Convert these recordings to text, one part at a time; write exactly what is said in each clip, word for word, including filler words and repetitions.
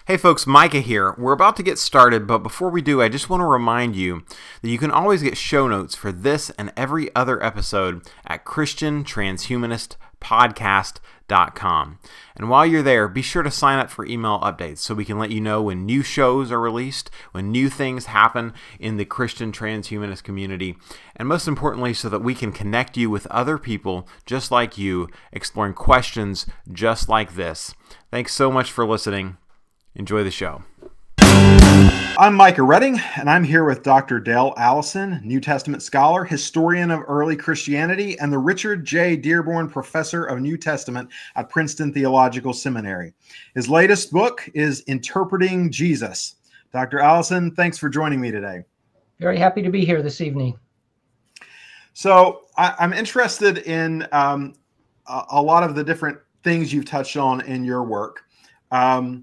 Hey folks, Micah here. We're about to get started, but before we do, I just want to remind you that you can always get show notes for this and every other episode at Christian Transhumanist Podcast dot com. And while you're there, be sure to sign up for email updates so we can let you know when new shows are released, when new things happen in the Christian transhumanist community, and most importantly, so that we can connect you with other people just like you, exploring questions just like this. Thanks so much for listening. Enjoy the show. I'm Micah Redding, and I'm here with Doctor Dale Allison, New Testament scholar, historian of early Christianity, and the Richard J. Dearborn Professor of New Testament at Princeton Theological Seminary. His latest book is Interpreting Jesus. Doctor Allison, thanks for joining me today. Very happy to be here this evening. So I, I'm interested in um, a, a lot of the different things you've touched on in your work. Um,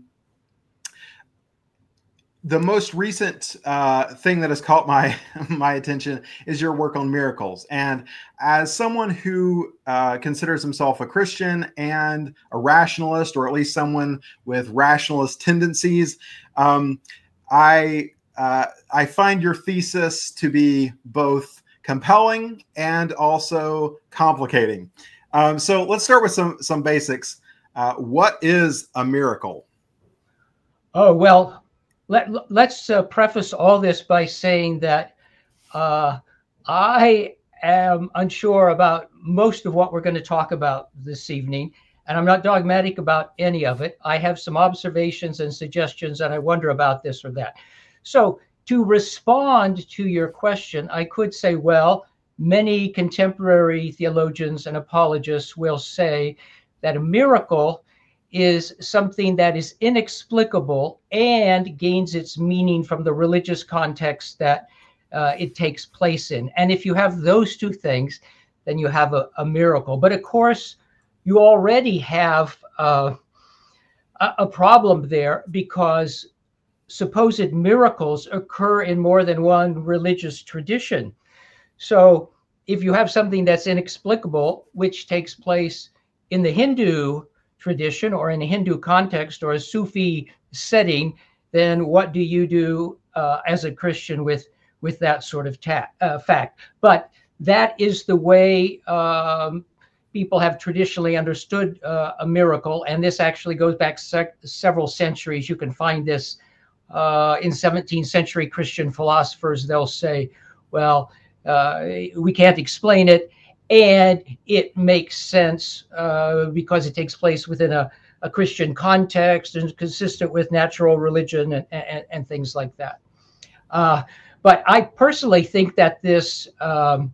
The most recent uh, thing that has caught my my attention is your work on miracles. And as someone who uh, considers himself a Christian and a rationalist, or at least someone with rationalist tendencies, um, I uh, I find your thesis to be both compelling and also complicating. Um, so let's start with some some basics. Uh, what is a miracle? Oh, well. Let, let's uh, preface all this by saying that uh, I am unsure about most of what we're going to talk about this evening, and I'm not dogmatic about any of it. I have some observations and suggestions, and I wonder about this or that. So to respond to your question, I could say, well, many contemporary theologians and apologists will say that a miracle is something that is inexplicable and gains its meaning from the religious context that uh, it takes place in. And if you have those two things, then you have a, a miracle. But of course, you already have uh, a, a problem there, because supposed miracles occur in more than one religious tradition. So if you have something that's inexplicable, which takes place in the Hindu tradition or in a Hindu context or a Sufi setting, then what do you do uh, as a Christian with with that sort of ta- uh, fact? But that is the way um, people have traditionally understood uh, a miracle, and this actually goes back sec- several centuries. You can find this uh, in seventeenth century Christian philosophers. They'll say, well, uh, we can't explain it, and it makes sense uh, because it takes place within a, a Christian context and consistent with natural religion and, and, and things like that. Uh, but I personally think that this um,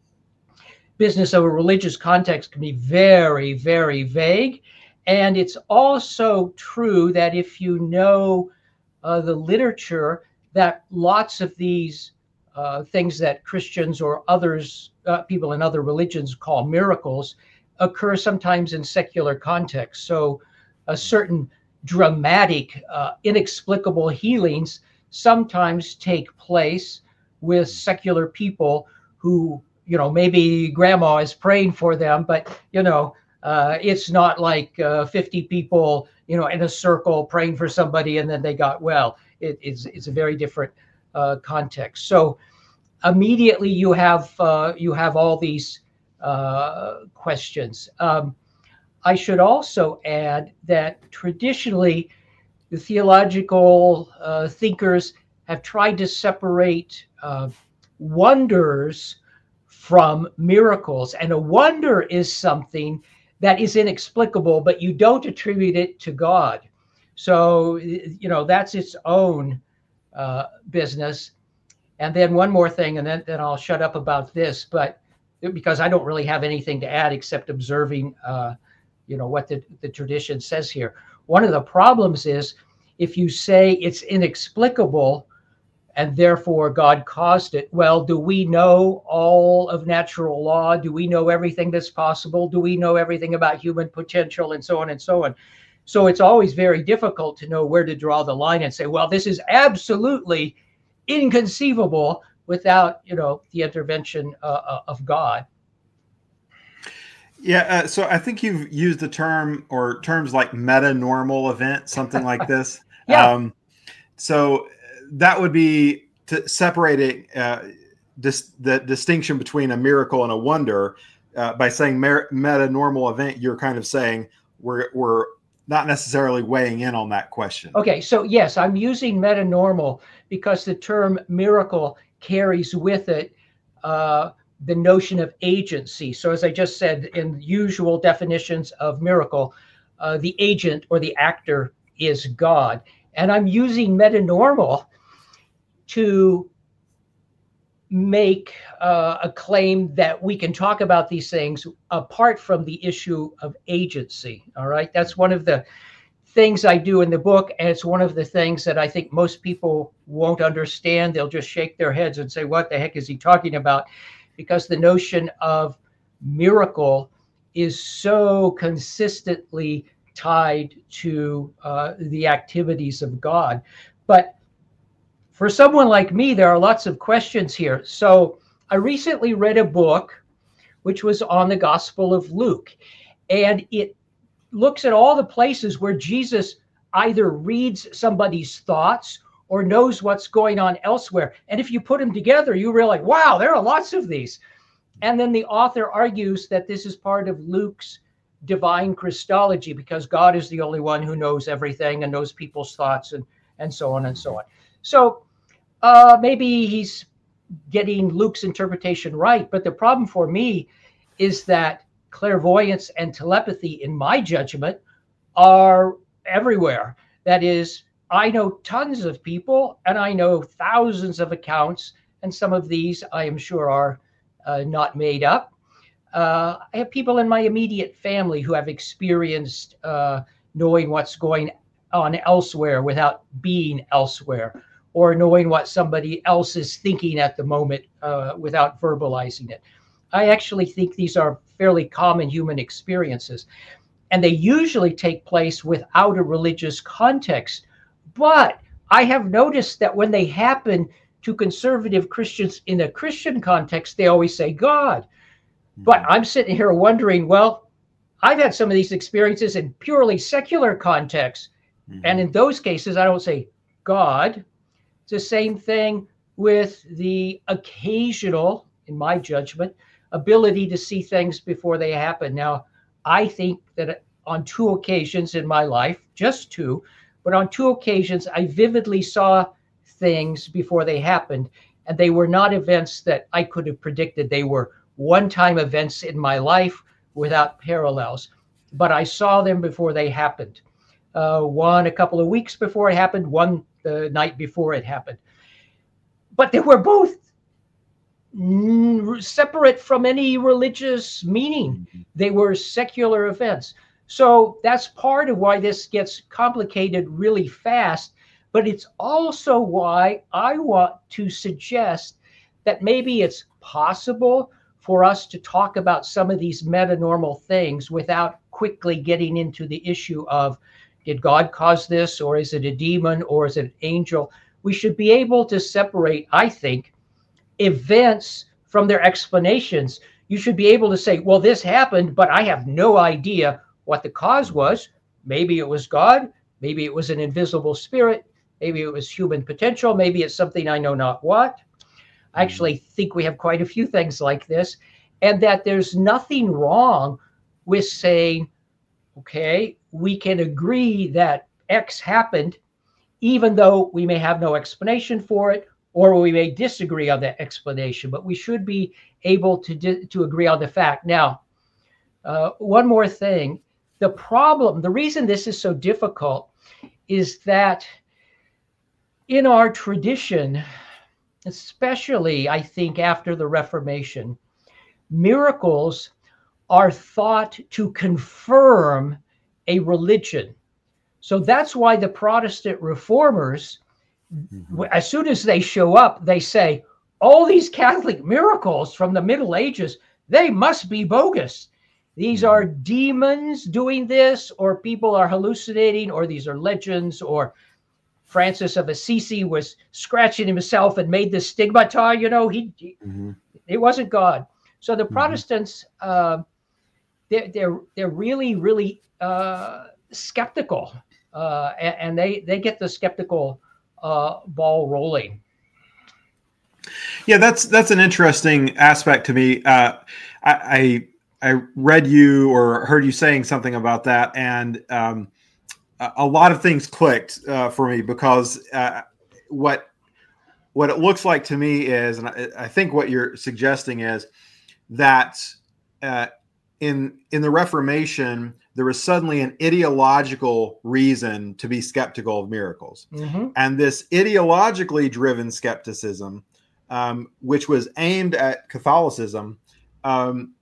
business of a religious context can be very, very vague. And it's also true that if you know uh, the literature, that lots of these uh, things that Christians or others Uh, people in other religions call miracles occur sometimes in secular context. So a certain dramatic, uh, inexplicable healings sometimes take place with secular people who, you know, maybe grandma is praying for them, but, you know, uh, it's not like uh, fifty people, you know, in a circle praying for somebody and then they got well. It, it's, it's a very different uh, context. So immediately you have uh, you have all these uh, questions. Um, I should also add that traditionally the theological uh, thinkers have tried to separate uh, wonders from miracles. And a wonder is something that is inexplicable, but you don't attribute it to God. So, you know, that's its own uh, business. And then one more thing, and then, then I'll shut up about this, but because I don't really have anything to add except observing, uh, you know, what the, the tradition says here. One of the problems is if you say it's inexplicable and therefore God caused it, well, do we know all of natural law? Do we know everything that's possible? Do we know everything about human potential and so on and so on? So it's always very difficult to know where to draw the line and say, well, this is absolutely inconceivable without, you know, the intervention uh, of God. Yeah, uh, so I think you've used the term or terms like meta-normal event, something like this. Yeah. Um, so that would be to separate it, uh, dis- the distinction between a miracle and a wonder. Uh, by saying mer- meta-normal event, you're kind of saying we're we're not necessarily weighing in on that question. Okay, so yes, I'm using meta-normal because the term miracle carries with it uh, the notion of agency. So as I just said, in usual definitions of miracle, uh, the agent or the actor is God. And I'm using meta-normal to make uh, a claim that we can talk about these things apart from the issue of agency. All right, that's one of the things I do in the book, and it's one of the things that I think most people won't understand. They'll just shake their heads and say, what the heck is he talking about? Because the notion of miracle is so consistently tied to uh, the activities of God. But for someone like me, there are lots of questions here. So I recently read a book which was on the Gospel of Luke, and it looks at all the places where Jesus either reads somebody's thoughts or knows what's going on elsewhere. And if you put them together, you realize, wow, there are lots of these. And then the author argues that this is part of Luke's divine Christology, because God is the only one who knows everything and knows people's thoughts and, and so on and so on. So uh, maybe he's getting Luke's interpretation right. But the problem for me is that clairvoyance and telepathy, in my judgment, are everywhere. That is, I know tons of people and I know thousands of accounts, and some of these I am sure are uh, not made up. Uh, I have people in my immediate family who have experienced uh, knowing what's going on elsewhere without being elsewhere, or knowing what somebody else is thinking at the moment uh, without verbalizing it. I actually think these are fairly common human experiences, and they usually take place without a religious context. But I have noticed that when they happen to conservative Christians in a Christian context, they always say God. But I'm sitting here wondering, well, I've had some of these experiences in purely secular contexts. Mm-hmm. And in those cases, I don't say God. It's the same thing with the occasional, in my judgment, ability to see things before they happen. Now, I think that on two occasions in my life, just two, but on two occasions, I vividly saw things before they happened. And they were not events that I could have predicted. They were one-time events in my life without parallels, but I saw them before they happened. Uh, one a couple of weeks before it happened, one the night before it happened. But they were both separate from any religious meaning. They were secular events. So that's part of why this gets complicated really fast, but it's also why I want to suggest that maybe it's possible for us to talk about some of these meta-normal things without quickly getting into the issue of, did God cause this, or is it a demon, or is it an angel? We should be able to separate, I think, events from their explanations. You should be able to say, well, this happened, but I have no idea what the cause was. Maybe it was God, maybe it was an invisible spirit, maybe it was human potential, maybe it's something I know not what. I actually think we have quite a few things like this, and that there's nothing wrong with saying, okay, we can agree that X happened, even though we may have no explanation for it, or we may disagree on that explanation, but we should be able to, di- to agree on the fact. Now, uh, one more thing, the problem, the reason this is so difficult is that in our tradition, especially, I think, after the Reformation, miracles are thought to confirm a religion. So that's why the Protestant reformers, mm-hmm. as soon as they show up, they say, all these Catholic miracles from the Middle Ages, they must be bogus. These mm-hmm. are demons doing this, or people are hallucinating, or these are legends, or Francis of Assisi was scratching himself and made this stigmata, you know, he, he mm-hmm. it wasn't God. So the mm-hmm. Protestants, uh, they're, they're, they're really, really uh, skeptical uh, and, and they they get the skeptical uh, ball rolling. Yeah, that's that's an interesting aspect to me. Uh, I, I I read you or heard you saying something about that, and um, a, a lot of things clicked uh, for me because uh, what what it looks like to me is, and I, I think what you're suggesting is that uh, in in the Reformation there was suddenly an ideological reason to be skeptical of miracles, Mm-hmm. and this ideologically driven skepticism, um, which was aimed at Catholicism, um,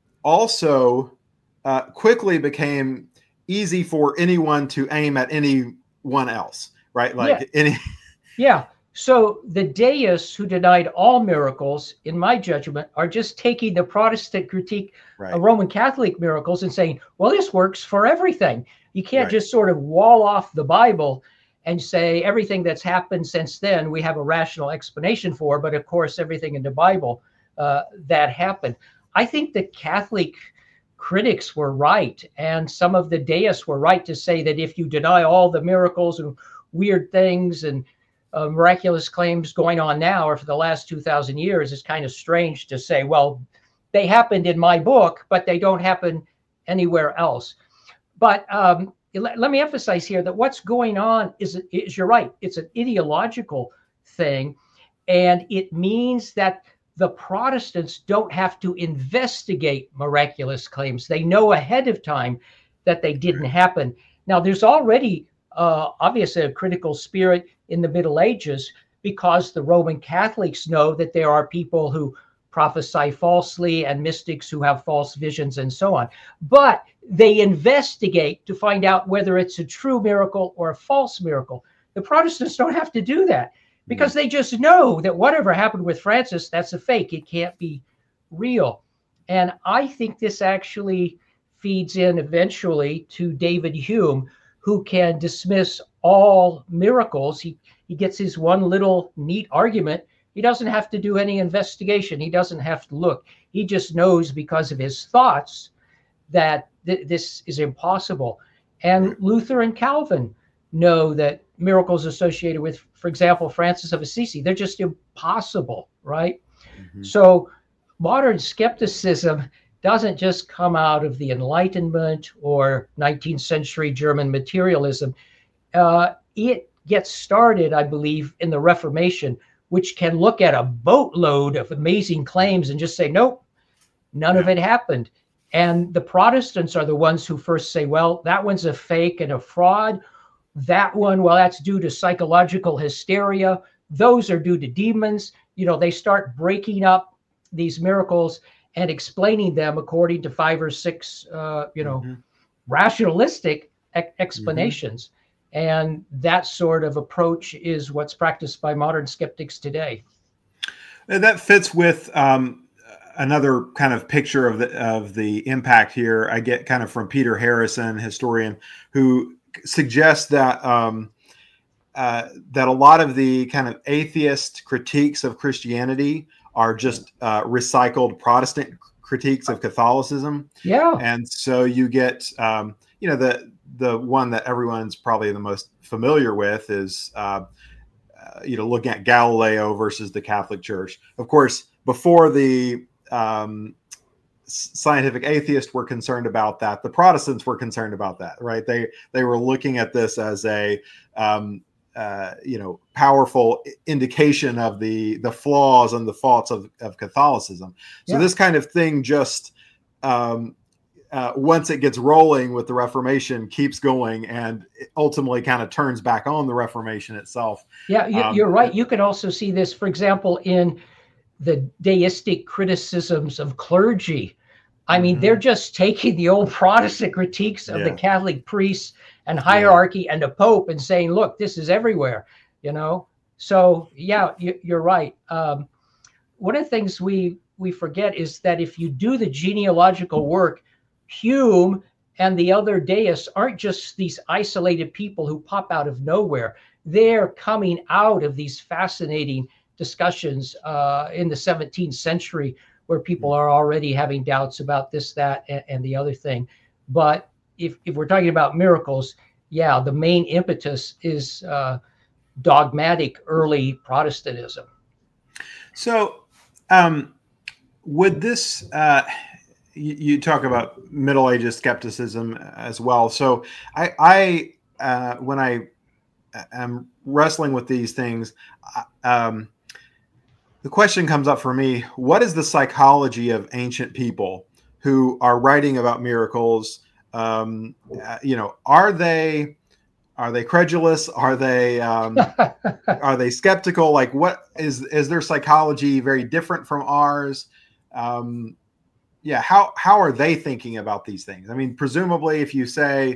also uh, quickly became easy for anyone to aim at anyone else, right? Like Yeah. any. Yeah. So the deists who denied all miracles, in my judgment, are just taking the Protestant critique Right. of Roman Catholic miracles and saying, well, this works for everything. You can't Right. just sort of wall off the Bible and say everything that's happened since then we have a rational explanation for, but of course everything in the Bible uh, that happened. I think the Catholic critics were right, and some of the deists were right to say that if you deny all the miracles and weird things and uh, miraculous claims going on now or for the last two thousand years, it's kind of strange to say, well, they happened in my book, but they don't happen anywhere else. But um, let, let me emphasize here that what's going on is, is, you're right, it's an ideological thing. And it means that the Protestants don't have to investigate miraculous claims. They know ahead of time that they didn't happen. Now, there's already uh, obviously a critical spirit in the Middle Ages because the Roman Catholics know that there are people who prophesy falsely and mystics who have false visions and so on. But they investigate to find out whether it's a true miracle or a false miracle. The Protestants don't have to do that because they just know that whatever happened with Francis, that's a fake. It can't be real. And I think this actually feeds in eventually to David Hume, who can dismiss all miracles. He, he gets his one little neat argument. He doesn't have to do any investigation. He doesn't have to look. He just knows because of his thoughts that th- this is impossible. And Luther and Calvin know that miracles associated with, for example, Francis of Assisi, they're just impossible, right? Mm-hmm. So modern skepticism doesn't just come out of the Enlightenment or nineteenth century German materialism. Uh, it gets started, I believe, in the Reformation, which can look at a boatload of amazing claims and just say, nope, none yeah. of it happened. And the Protestants are the ones who first say, well, that one's a fake and a fraud. That one, well, that's due to psychological hysteria. Those are due to demons. You know, they start breaking up these miracles and explaining them according to five or six, uh, you know, mm-hmm. rationalistic e- explanations. Mm-hmm. And that sort of approach is what's practiced by modern skeptics today. And that fits with um, another kind of picture of the of the impact here. I get kind of from Peter Harrison, historian, who suggests that um, uh, that a lot of the kind of atheist critiques of Christianity are just uh, recycled Protestant critiques of Catholicism. Yeah, and so you get um, you know the. The one that everyone's probably the most familiar with is, uh, uh, you know, looking at Galileo versus the Catholic Church. Of course, before the um, scientific atheists were concerned about that, the Protestants were concerned about that, right? They they were looking at this as a, um, uh, you know, powerful indication of the the flaws and the faults of, of Catholicism. So yeah. This kind of thing just um, Uh, once it gets rolling with the Reformation, keeps going and ultimately kind of turns back on the Reformation itself. Yeah, you, um, you're right. You can also see this, for example, in the deistic criticisms of clergy. I mean, mm-hmm. they're just taking the old Protestant critiques of yeah. the Catholic priests and hierarchy yeah. and the Pope and saying, look, this is everywhere, you know? So, yeah, you, you're right. Um, one of the things we, we forget is that if you do the genealogical work, Hume and the other deists aren't just these isolated people who pop out of nowhere. They're coming out of these fascinating discussions uh, in the seventeenth century where people are already having doubts about this, that, and, and the other thing. But if, if we're talking about miracles, yeah, the main impetus is uh, dogmatic early Protestantism. So, um, would this, uh, you, you talk about Middle Ages skepticism as well. So I, I uh, when I am wrestling with these things, um, the question comes up for me, what is the psychology of ancient people who are writing about miracles? Um, uh, you know, are they, are they credulous? Are they, um, are they skeptical? Like, what is, is their psychology very different from ours? Um, yeah. How, how are they thinking about these things? I mean, presumably if you say,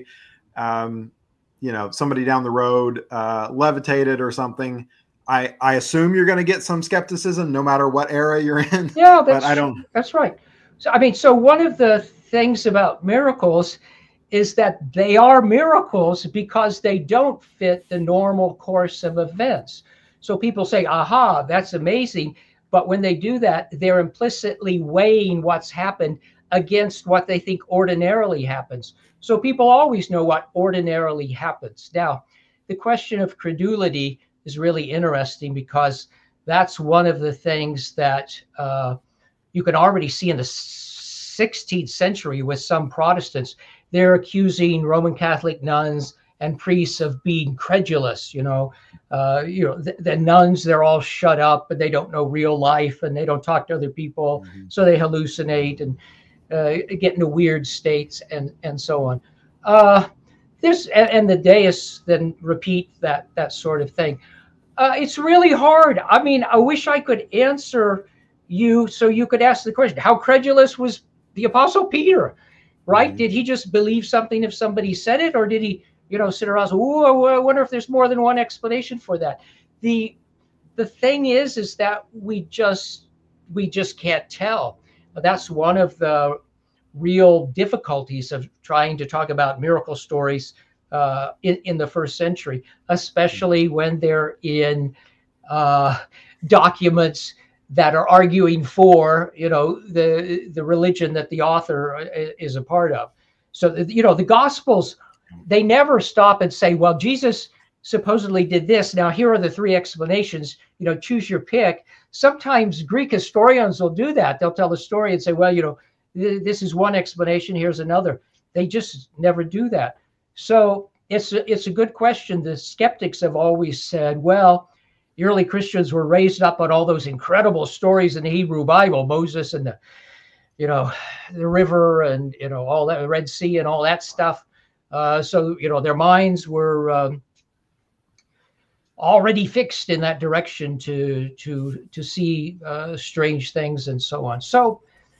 um, you know, somebody down the road, uh, levitated or something, I, I assume you're going to get some skepticism no matter what era you're in. Yeah, that's, but I don't. That's right. So, I mean, so one of the things about miracles is that they are miracles because they don't fit the normal course of events. So people say, aha, that's amazing. But when they do that, they're implicitly weighing what's happened against what they think ordinarily happens. So people always know what ordinarily happens. Now, the question of credulity is really interesting because that's one of the things that uh, you can already see in the sixteenth century with some Protestants. They're accusing Roman Catholic nuns and priests of being credulous. You know, uh, you know, the, the nuns, they're all shut up and they don't know real life and they don't talk to other people, mm-hmm. so they hallucinate and uh, get into weird states and and so on. Uh, this and, and the deists then repeat that that sort of thing. Uh, it's really hard. I mean, I wish I could answer you so you could ask the question, how credulous was the Apostle Peter, right? Mm-hmm. Did he just believe something if somebody said it, or did he, you know, sit around and say, oh, I wonder if there's more than one explanation for that? The the thing is, is that we just we just can't tell. That's one of the real difficulties of trying to talk about miracle stories uh, in, in the first century, especially when they're in uh, documents that are arguing for, you know, the the religion that the author is a part of. So, you know, the Gospels, they never stop and say, well, Jesus supposedly did this. Now, here are the three explanations, you know, choose your pick. Sometimes Greek historians will do that. They'll tell the story and say, well, you know, th- this is one explanation, here's another. They just never do that. So it's a, it's a good question. The skeptics have always said, well, the early Christians were raised up on all those incredible stories in the Hebrew Bible, Moses and the, you know, the river and, you know, all that, the Red Sea and all that stuff. Uh, so, you know, their minds were um, already fixed in that direction to to to see uh, strange things and so on. So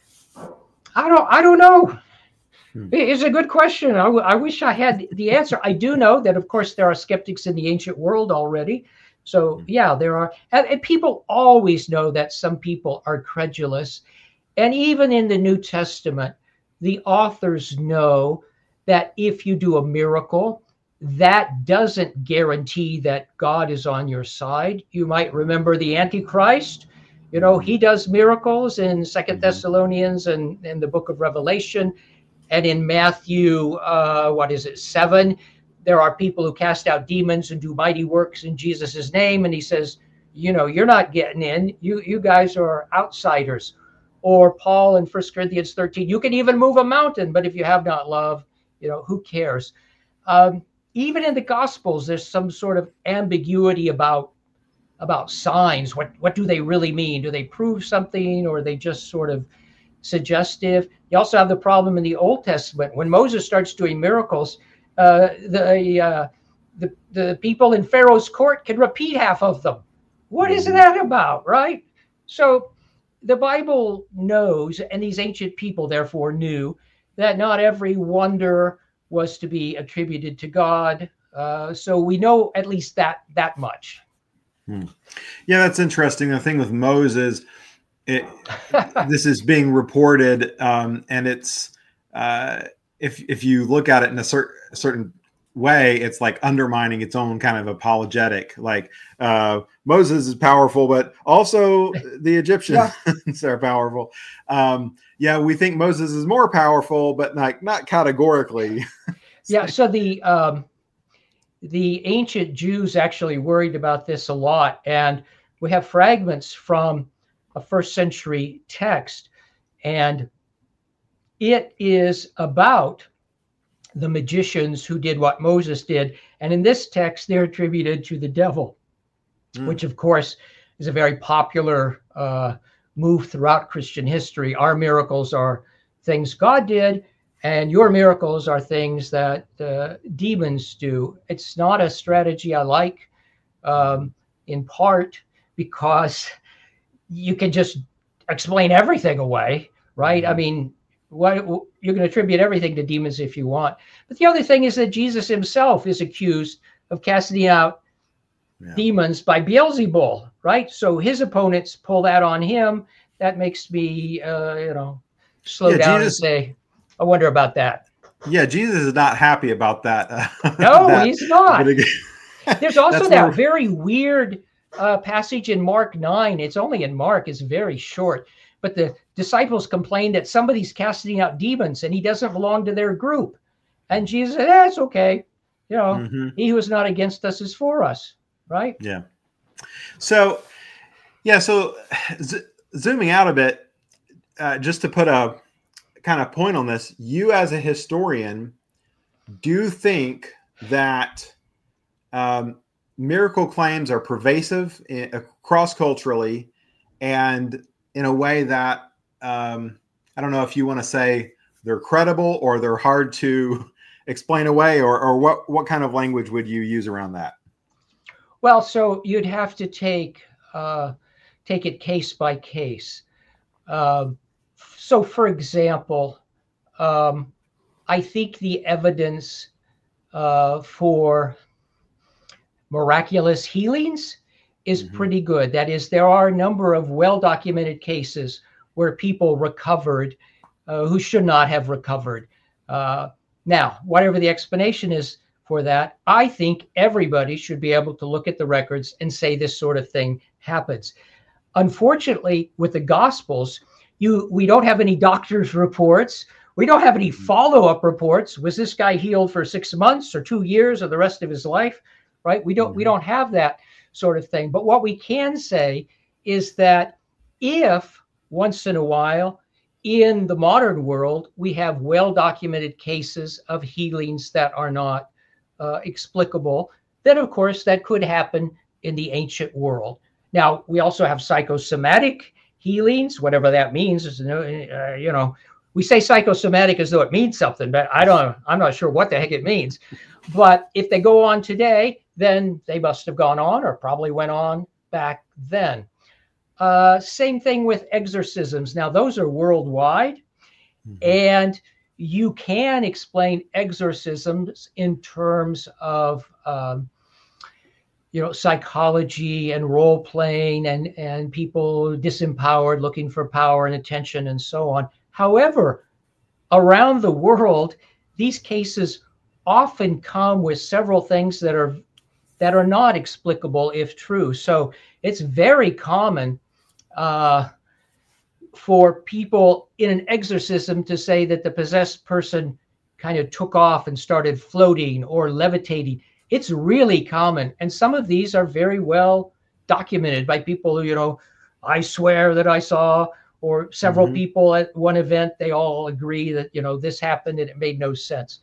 I don't I don't know. Hmm. It's a good question. I, w- I wish I had the answer. I do know that, of course, there are skeptics in the ancient world already. So, yeah, there are. And, and people always know that some people are credulous. And even in the New Testament, the authors know that if you do a miracle, that doesn't guarantee that God is on your side. You might remember the Antichrist. You know, he does miracles in Second Thessalonians and in the book of Revelation. And in Matthew, uh, what is it, seven, there are people who cast out demons and do mighty works in Jesus' name. And he says, you know, you're not getting in. You you guys are outsiders. Or Paul in First Corinthians thirteen, you can even move a mountain, but if you have not love, you know, who cares? Um, even in the Gospels, there's some sort of ambiguity about about signs. What what do they really mean? Do they prove something, or are they just sort of suggestive? You also have the problem in the Old Testament when Moses starts doing miracles. Uh, the, uh, the the people in Pharaoh's court can repeat half of them. What is that about, right? So the Bible knows, and these ancient people therefore knew, that not every wonder was to be attributed to God. Uh, so we know at least that that much. Hmm. Yeah, that's interesting. The thing with Moses, it, this is being reported, um, and it's uh, if if you look at it in a, cer- a certain way, it's like undermining its own kind of apologetic. Like uh, Moses is powerful, but also the Egyptians yeah. are powerful. Um, yeah, we think Moses is more powerful, but like not categorically. Yeah. So the um, the ancient Jews actually worried about this a lot. And we have fragments from a first century text, and it is about the magicians who did what Moses did. And in this text, they're attributed to the devil, mm. which of course is a very popular uh, move throughout Christian history. Our miracles are things God did, and your miracles are things that uh, demons do. It's not a strategy I like, um, in part because you can just explain everything away, right? Mm-hmm. I mean, what, you can attribute everything to demons if you want. But the other thing is that Jesus himself is accused of casting out yeah. demons by Beelzebul, right? So his opponents pull that on him. That makes me, uh, you know, slow yeah, down Jesus, and say, I wonder about that. Yeah, Jesus is not happy about that. Uh, no, that, he's not. There's also that where... very weird uh, passage in Mark nine. It's only in Mark. It's very short. But the disciples complain that somebody's casting out demons and he doesn't belong to their group. And Jesus said, eh, it's okay. You know, mm-hmm. he who is not against us is for us, right? Yeah. So, yeah, so z- zooming out a bit, uh, just to put a kind of point on this, you as a historian, do think that um, miracle claims are pervasive in, uh, cross-culturally and in a way that, um, I don't know if you want to say they're credible or they're hard to explain away, or, or what, what kind of language would you use around that? Well, so you'd have to take, uh, take it case by case. Uh, so for example, um, I think the evidence uh, for miraculous healings is mm-hmm. pretty good. That is, there are a number of well-documented cases where people recovered uh, who should not have recovered. Uh, now, whatever the explanation is for that, I think everybody should be able to look at the records and say this sort of thing happens. Unfortunately, with the Gospels, you we don't have any doctor's reports. We don't have any follow-up reports. Was this guy healed for six months or two years or the rest of his life? Right? We don't mm-hmm. we don't have that sort of thing. But what we can say is that if once in a while in the modern world we have well-documented cases of healings that are not uh, explicable, then of course that could happen in the ancient world. Now, we also have psychosomatic healings, whatever that means. Is, uh, you know, we say psychosomatic as though it means something, but I don't, I'm not sure what the heck it means. But if they go on today, then they must have gone on or probably went on back then. Uh, same thing with exorcisms. Now, those are worldwide, mm-hmm. and you can explain exorcisms in terms of, um, you know, psychology and role playing and, and people disempowered looking for power and attention and so on. However, around the world, these cases often come with several things that are that are not explicable if true. So it's very common uh, for people in an exorcism to say that the possessed person kind of took off and started floating or levitating. It's really common. And some of these are very well documented by people who, you know, I swear that I saw, or several mm-hmm. people at one event, they all agree that, you know, this happened and it made no sense.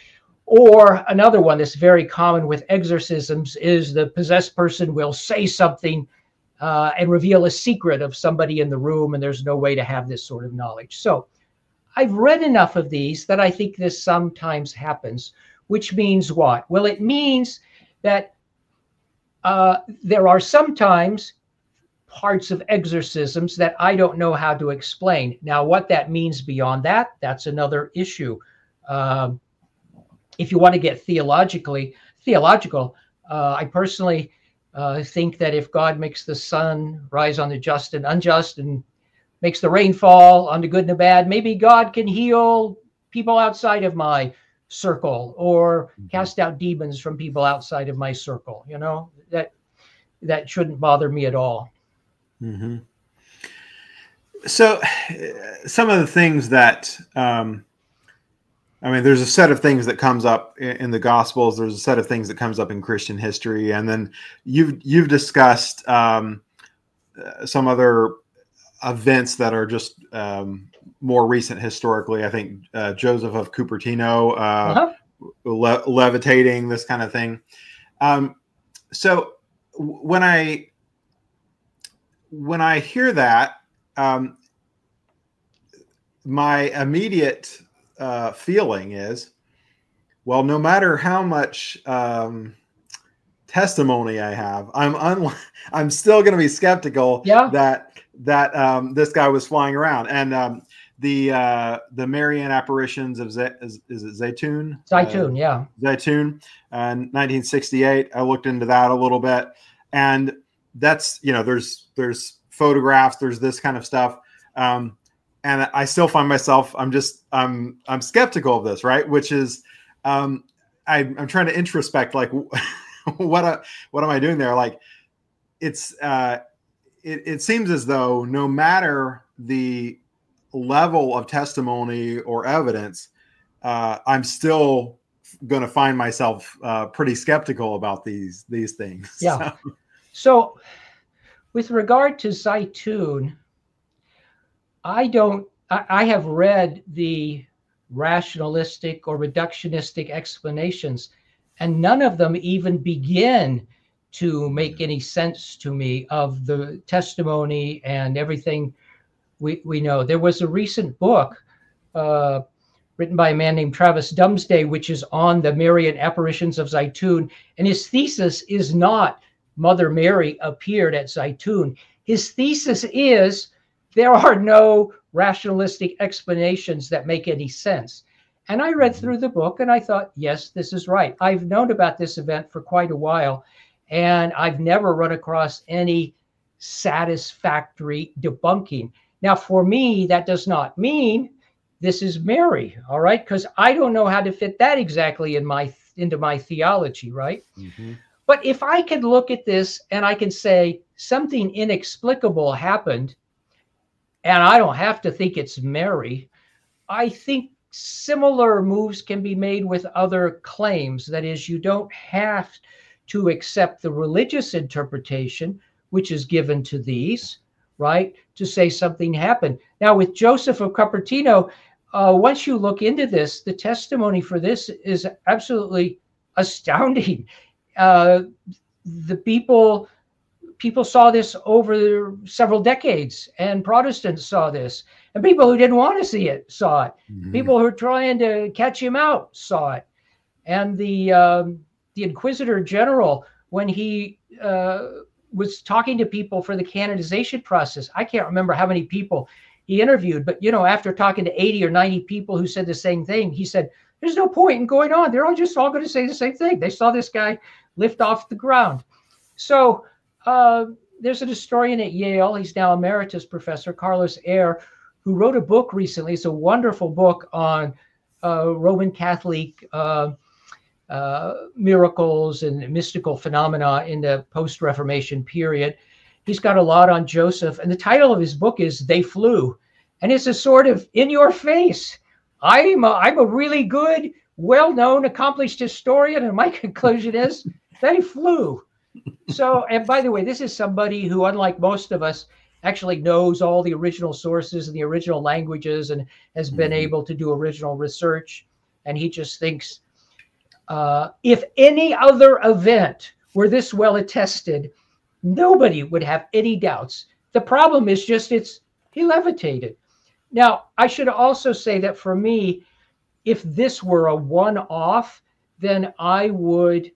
Or another one that's very common with exorcisms is the possessed person will say something uh, and reveal a secret of somebody in the room, and there's no way to have this sort of knowledge. So I've read enough of these that I think this sometimes happens, which means what? Well, it means that uh, there are sometimes parts of exorcisms that I don't know how to explain. Now, what that means beyond that, that's another issue. Um, if you want to get theologically theological, uh, I personally uh, think that if God makes the sun rise on the just and unjust and makes the rain fall on the good and the bad, maybe God can heal people outside of my circle or mm-hmm. cast out demons from people outside of my circle. You know, that that shouldn't bother me at all. Mm-hmm. So some of the things that um, I mean, there's a set of things that comes up in the Gospels. There's a set of things that comes up in Christian history, and then you've you've discussed um, uh, some other events that are just um, more recent historically. I think uh, Joseph of Cupertino, uh, uh-huh. le- levitating, this kind of thing. Um, so when I when I hear that, um, my immediate uh, feeling is, well, no matter how much um, testimony I have, I'm un- I'm still going to be skeptical yeah. that that um, this guy was flying around. And um, the uh, the Marian apparitions of Z- is, is it Zaytun? Zaytun, uh, yeah. Zaytun, uh, nineteen sixty-eight. I looked into that a little bit, and that's, you know, there's there's photographs, there's this kind of stuff. Um, And I still find myself, I'm just, I'm, I'm skeptical of this, right? Which is, um, I, I'm trying to introspect, like, what, uh, what am I doing there? Like, it's, uh, it, it seems as though no matter the level of testimony or evidence, uh, I'm still going to find myself uh, pretty skeptical about these, these things. Yeah. So, so with regard to Zaytun, I don't, I, I have read the rationalistic or reductionistic explanations, and none of them even begin to make any sense to me of the testimony and everything we, we know. There was a recent book uh, written by a man named Travis Dumsday, which is on the Marian apparitions of Zaytun. And his thesis is not Mother Mary appeared at Zaytun. His thesis is there are no rationalistic explanations that make any sense. And I read through the book and I thought, yes, this is right. I've known about this event for quite a while, and I've never run across any satisfactory debunking. Now, for me, that does not mean this is Mary, all right? Because I don't know how to fit that exactly in my into my theology, right? mm-hmm. But if I can look at this and I can say something inexplicable happened, and I don't have to think it's Mary, I think similar moves can be made with other claims. That is, you don't have to accept the religious interpretation, which is given to these, right, to say something happened. Now, with Joseph of Cupertino, uh, once you look into this, the testimony for this is absolutely astounding. Uh, the people... People saw this over several decades, and Protestants saw this, and people who didn't want to see it saw it. Mm-hmm. People who were trying to catch him out saw it. And the um, the Inquisitor General, when he uh, was talking to people for the canonization process, I can't remember how many people he interviewed, but, you know, after talking to eighty or ninety people who said the same thing, he said, there's no point in going on. They're all just all going to say the same thing. They saw this guy lift off the ground. So Uh, there's a historian at Yale, he's now emeritus professor, Carlos Eyre, who wrote a book recently. It's a wonderful book on uh, Roman Catholic uh, uh, miracles and mystical phenomena in the post-Reformation period. He's got a lot on Joseph, and the title of his book is They Flew. And it's a sort of in your face. I'm a, I'm a really good, well-known, accomplished historian, and my conclusion is they flew. So, and by the way, this is somebody who, unlike most of us, actually knows all the original sources and the original languages and has been mm-hmm. able to do original research. And he just thinks, uh, if any other event were this well attested, nobody would have any doubts. The problem is just it's he levitated. Now, I should also say that for me, if this were a one-off, then I would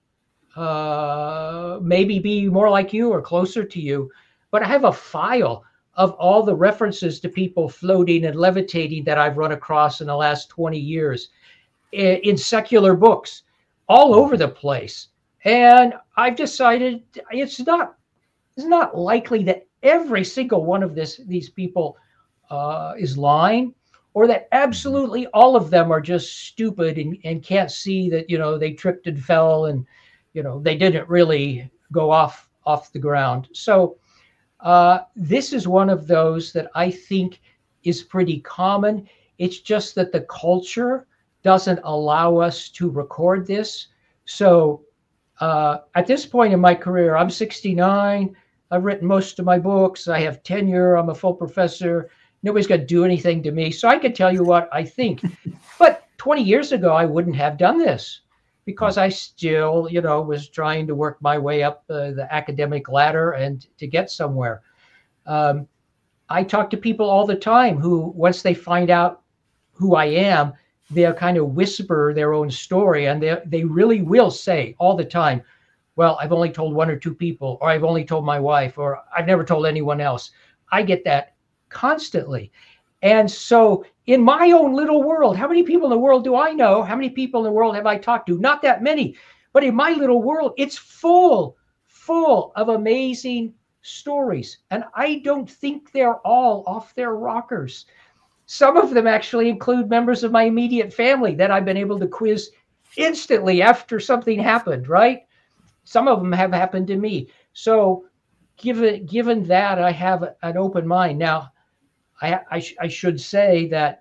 Uh, maybe be more like you or closer to you. But I have a file of all the references to people floating and levitating that I've run across in the last twenty years in, in secular books all over the place. And I've decided it's not, it's not likely that every single one of this, these people uh, is lying, or that absolutely all of them are just stupid and, and can't see that, you know, they tripped and fell and, you know, they didn't really go off off the ground. So uh, this is one of those that I think is pretty common. It's just that the culture doesn't allow us to record this. So uh, at this point in my career, I'm sixty-nine. I've written most of my books. I have tenure. I'm a full professor. Nobody's going to do anything to me. So I can tell you what I think. But twenty years ago, I wouldn't have done this because I still, you know, was trying to work my way up uh, the academic ladder and to get somewhere. Um, I talk to people all the time who, once they find out who I am, they'll kind of whisper their own story, and they they really will say all the time, well, I've only told one or two people, or I've only told my wife, or I've never told anyone else. I get that constantly. And so in my own little world, how many people in the world do I know? How many people in the world have I talked to? Not that many. But in my little world, it's full, full of amazing stories. And I don't think they're all off their rockers. Some of them actually include members of my immediate family that I've been able to quiz instantly after something happened, right? Some of them have happened to me. So given, given that, I have an open mind. Now, I, I, sh- I should say that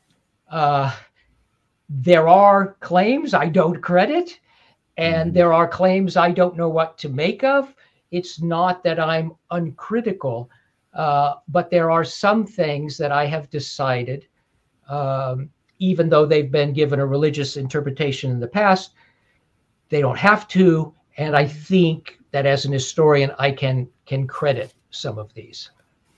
uh, there are claims I don't credit, and there are claims I don't know what to make of. It's not that I'm uncritical, uh, but there are some things that I have decided, um, even though they've been given a religious interpretation in the past, they don't have to. And I think that as an historian, I can can credit some of these.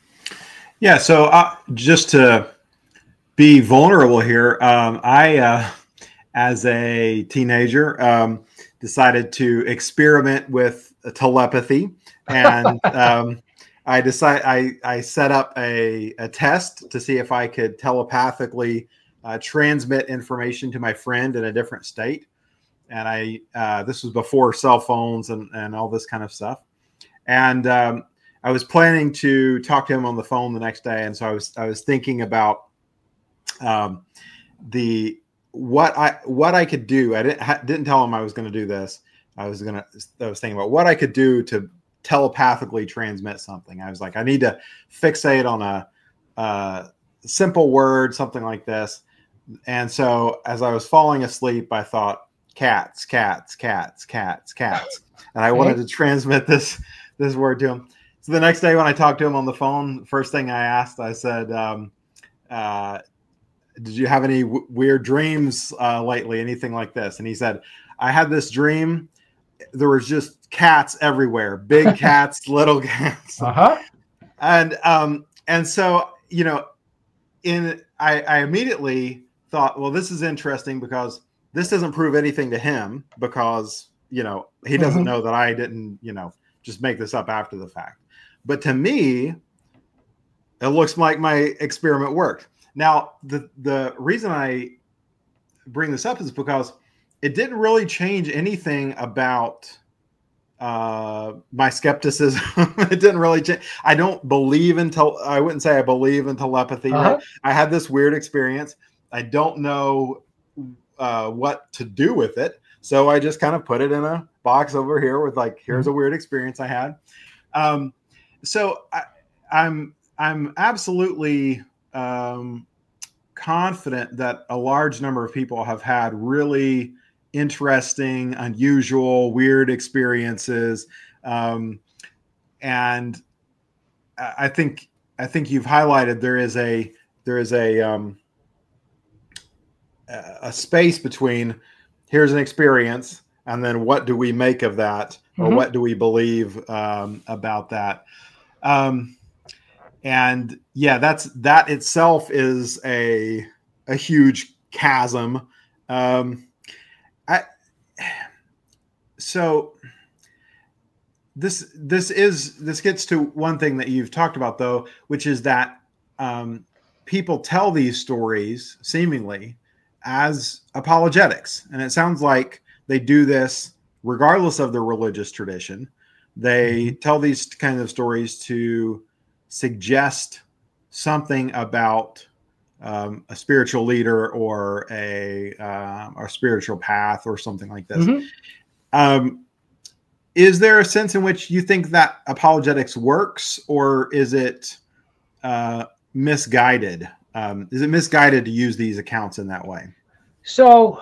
Yeah, so uh, just to be vulnerable here, um, I, uh, as a teenager, um, decided to experiment with telepathy, and um, I decided I, I set up a, a test to see if I could telepathically uh, transmit information to my friend in a different state. And I uh, this was before cell phones and, and all this kind of stuff. And um, I was planning to talk to him on the phone the next day, and so I was I was thinking about um, the what I what I could do. I didn't ha, didn't tell him I was going to do this. I was gonna I was thinking about what I could do to telepathically transmit something. I was like, I need to fixate on a, a simple word, something like this. And so as I was falling asleep, I thought cats, cats, cats, cats, cats, and I wanted to transmit this this word to him. So the next day when I talked to him on the phone, first thing I asked, I said, um, uh, did you have any w- weird dreams uh, lately? Anything like this? And he said, I had this dream. There was just cats everywhere, big cats, little cats. Uh-huh. And, um, and so, you know, in, I, I immediately thought, well, this is interesting because this doesn't prove anything to him because, you know, he doesn't mm-hmm. know that I didn't, you know, just make this up after the fact. But to me, it looks like my experiment worked. Now, the, the reason I bring this up is because it didn't really change anything about uh, my skepticism. It didn't really change. I don't believe in, tel- I wouldn't say I believe in telepathy. Uh-huh. Right? I had this weird experience. I don't know uh, what to do with it. So I just kind of put it in a box over here with like, here's mm-hmm. a weird experience I had. Um, so I, I'm, I'm absolutely um, confident that a large number of people have had really interesting, unusual, weird experiences. Um, and I think, I think you've highlighted there is a, there is a, um, a space between here's an experience and then what do we make of that, or mm-hmm. what do we believe um, about that? Um, and yeah, that's, that itself is a, a huge chasm. Um, I, so this, this is, this gets to one thing that you've talked about though, which is that um, people tell these stories seemingly as apologetics. And it sounds like they do this regardless of their religious tradition. They mm-hmm. tell these kind of stories to suggest something about um, a spiritual leader or a, uh, a spiritual path or something like this. Mm-hmm. Um, is there a sense in which you think that apologetics works, or is it uh, misguided? Um, is it misguided to use these accounts in that way? So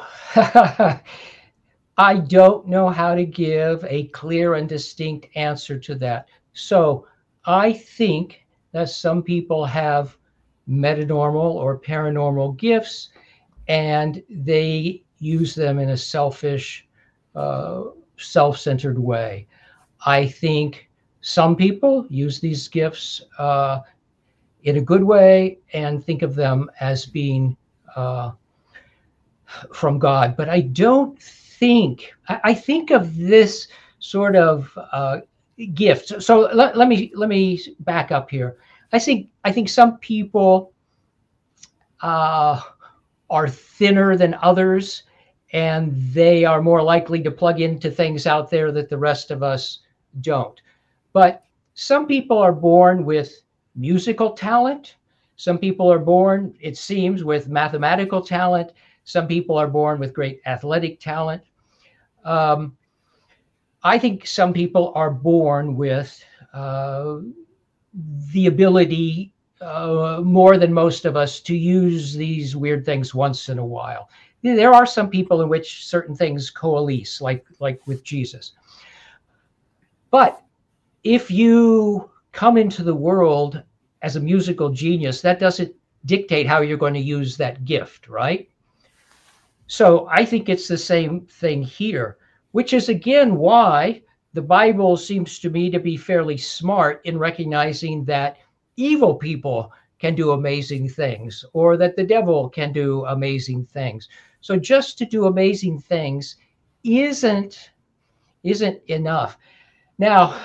I don't know how to give a clear and distinct answer to that. So I think that some people have metanormal or paranormal gifts, and they use them in a selfish, uh, self-centered way. I think some people use these gifts uh, in a good way and think of them as being uh, from God. But I don't think, I, I think of this sort of uh, gift. So, so let, let me let me back up here. I think I think some people uh, are thinner than others, and they are more likely to plug into things out there that the rest of us don't. But some people are born with musical talent. Some people are born, it seems, with mathematical talent. Some people are born with great athletic talent. Um, I think some people are born with uh, the ability, uh, more than most of us, to use these weird things once in a while. There are some people in which certain things coalesce, like like with Jesus. But if you come into the world as a musical genius, that doesn't dictate how you're going to use that gift, right? So I think it's the same thing here, which is again why the Bible seems to me to be fairly smart in recognizing that evil people can do amazing things, or that the devil can do amazing things. So just to do amazing things isn't isn't enough. Now,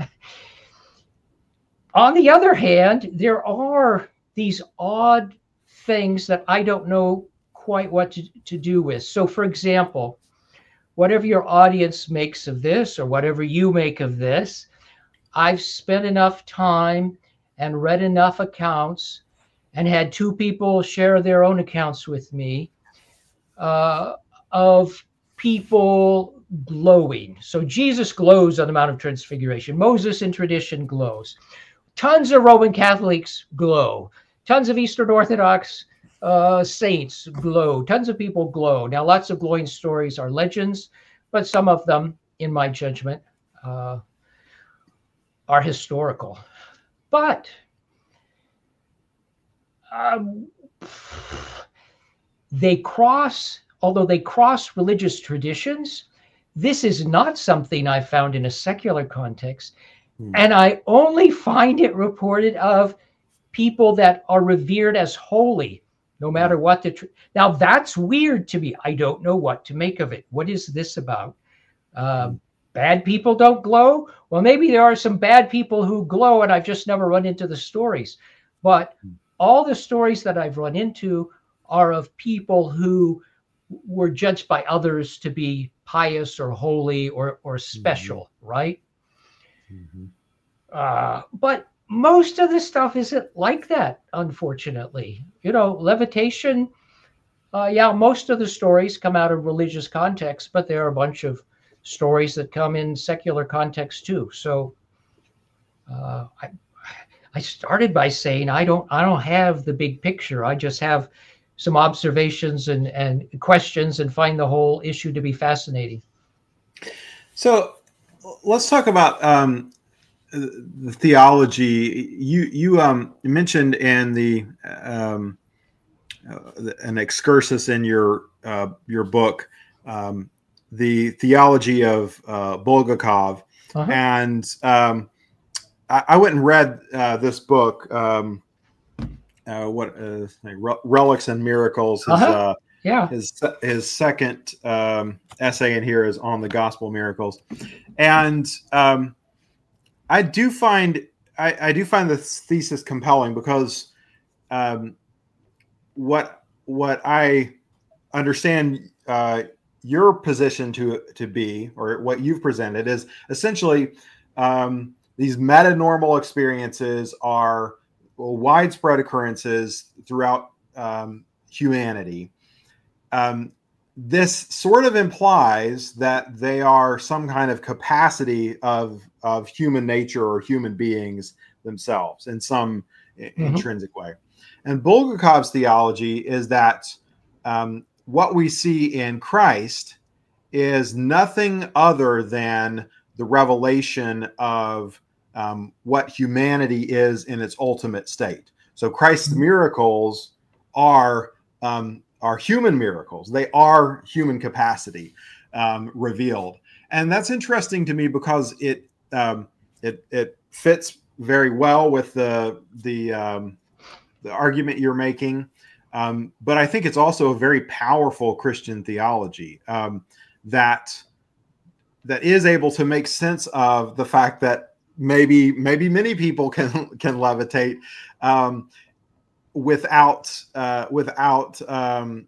on the other hand, there are these odd things that I don't know quite what to, to do with. So, for example, whatever your audience makes of this, or whatever you make of this, I've spent enough time and read enough accounts and had two people share their own accounts with me uh, of people glowing. So Jesus glows on the Mount of Transfiguration. Moses in tradition glows. Tons of Roman Catholics glow. Tons of Eastern Orthodox uh, saints glow. Tons of people glow. Now, lots of glowing stories are legends, but some of them, in my judgment, uh, are historical. But um, they cross, although they cross religious traditions, this is not something I found in a secular context. Hmm. And I only find it reported of people that are revered as holy, no matter what the... Tr- now, that's weird to me. I don't know what to make of it. What is this about? Um, bad people don't glow? Well, maybe there are some bad people who glow, and I've just never run into the stories. But all the stories that I've run into are of people who were judged by others to be pious or holy or, or special, mm-hmm. right? Mm-hmm. Uh, but most of the stuff isn't like that, unfortunately. You know, levitation, uh, yeah, most of the stories come out of religious context, but there are a bunch of stories that come in secular context too. So uh, I, I started by saying I don't I don't have the big picture. I just have some observations and, and questions, and find the whole issue to be fascinating. So let's talk about um, the theology. You you um, mentioned in the um, uh, an excursus in your uh, your book um, the theology of uh, Bulgakov, uh-huh. and um, I, I went and read uh, this book. Um, Uh, what uh, Relics and Miracles? His, uh-huh. uh, yeah. His his second um, essay in here is on the gospel miracles, and um, I do find I, I do find this thesis compelling because um, what what I understand uh, your position to to be, or what you've presented, is essentially um, these metanormal experiences are well, widespread occurrences throughout um, humanity. Um, this sort of implies that they are some kind of capacity of, of human nature or human beings themselves in some mm-hmm. intrinsic way. And Bulgakov's theology is that um, what we see in Christ is nothing other than the revelation of um, what humanity is in its ultimate state. So Christ's miracles are um, are human miracles. They are human capacity um, revealed, and that's interesting to me because it um, it it fits very well with the the um, the argument you're making. Um, but I think it's also a very powerful Christian theology um, that that is able to make sense of the fact that maybe maybe many people can can levitate um, without uh, without um,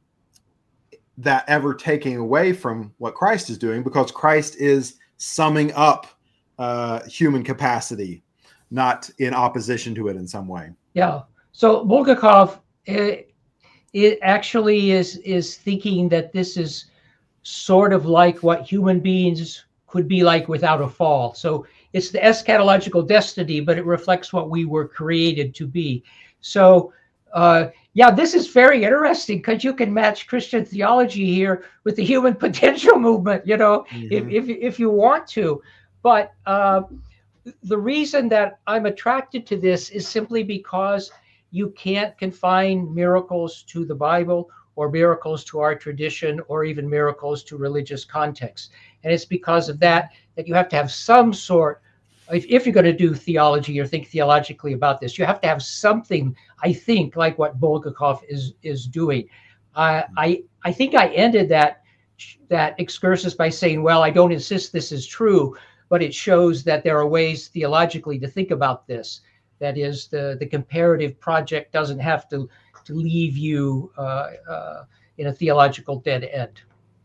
that ever taking away from what Christ is doing, because Christ is summing up uh, human capacity, not in opposition to it in some way. Yeah. So Bulgakov, it, it actually is is thinking that this is sort of like what human beings could be like without a fall. So it's the eschatological destiny, but it reflects what we were created to be. So uh, yeah, this is very interesting because you can match Christian theology here with the human potential movement, you know, mm-hmm. if, if if you want to. But uh, the reason that I'm attracted to this is simply because you can't confine miracles to the Bible or miracles to our tradition or even miracles to religious contexts. And it's because of that that you have to have some sort, if, if you're going to do theology or think theologically about this, you have to have something, I think, like what Bulgakov is is doing. Uh, I I think I ended that that excursus by saying, well, I don't insist this is true, but it shows that there are ways theologically to think about this. That is, the, the comparative project doesn't have to, to leave you uh, uh, in a theological dead end.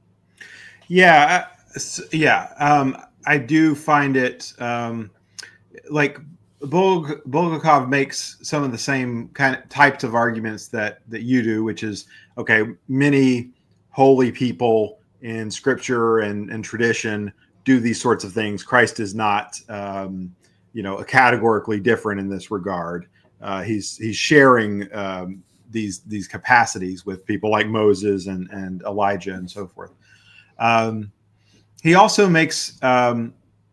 Yeah, yeah. Um, I do find it um, like Bulg- Bulgakov makes some of the same kind of types of arguments that, that you do, which is, okay, many holy people in scripture and, and tradition do these sorts of things. Christ is not, um, you know, categorically different in this regard. Uh, he's he's sharing um, these these capacities with people like Moses and, and Elijah and so forth. Um, he also makes um,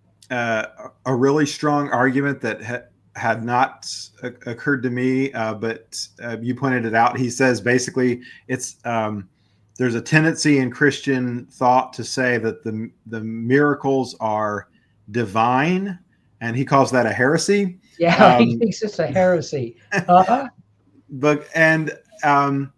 uh, a really strong argument that ha- had not uh, occurred to me, uh, but uh, you pointed it out. He says basically it's um, there's a tendency in Christian thought to say that the the miracles are divine, and he calls that a heresy. Yeah, um, he thinks it's a heresy. Uh-huh. But and um,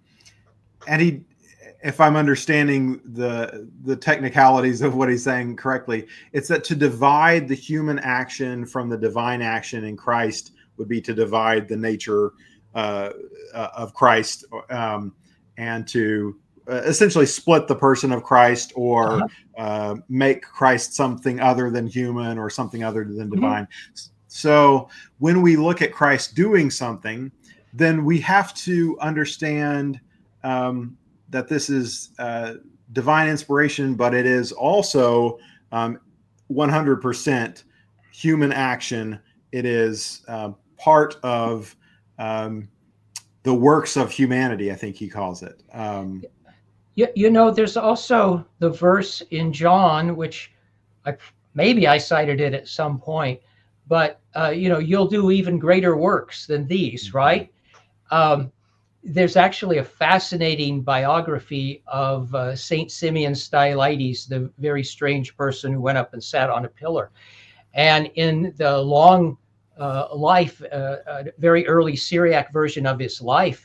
and he, if I'm understanding the the technicalities of what he's saying correctly, it's that to divide the human action from the divine action in Christ would be to divide the nature uh, uh, of Christ, um, and to uh, essentially split the person of Christ, or uh-huh. uh, make Christ something other than human or something other than divine. Mm-hmm. So when we look at Christ doing something, then we have to understand um, that this is uh, divine inspiration, but it is also um, one hundred percent human action. It is uh, part of um, the works of humanity, I think he calls it. Um, you, you know, there's also the verse in John, which I, maybe I cited it at some point, but, uh, you know, you'll do even greater works than these, right? Um, there's actually a fascinating biography of uh, Saint Simeon Stylites, the very strange person who went up and sat on a pillar. And in the long uh, life, uh, a very early Syriac version of his life,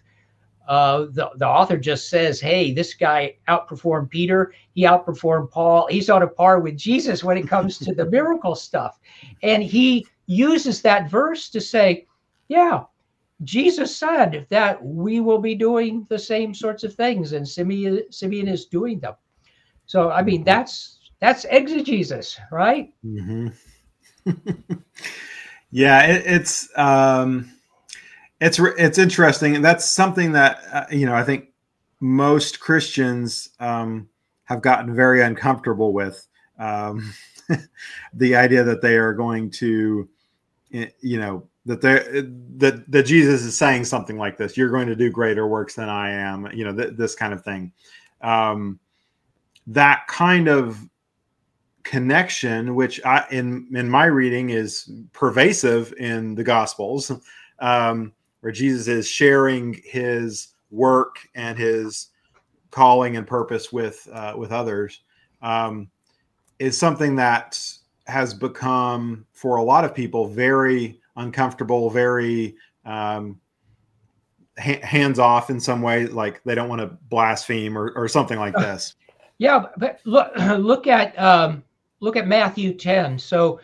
uh, the, the author just says, hey, this guy outperformed Peter. He outperformed Paul. He's on a par with Jesus when it comes to the miracle stuff. And he uses that verse to say, yeah, Jesus said that we will be doing the same sorts of things, and Simeon, Simeon is doing them. So, I mean, that's that's exegesis, right? Mm-hmm. Yeah, it, it's um, it's it's interesting, and that's something that uh, you know I think most Christians um, have gotten very uncomfortable with. Um, the idea that they are going to, you know. That they that that Jesus is saying something like this: "You're going to do greater works than I am," you know, th- this kind of thing. um, that kind of connection, which I, in in my reading is pervasive in the Gospels, um, where Jesus is sharing his work and his calling and purpose with uh, with others, um, is something that has become for a lot of people very uncomfortable, very um, ha- hands off in some way, like they don't want to blaspheme or, or something like this. Yeah, but look look at um, look at Matthew ten. So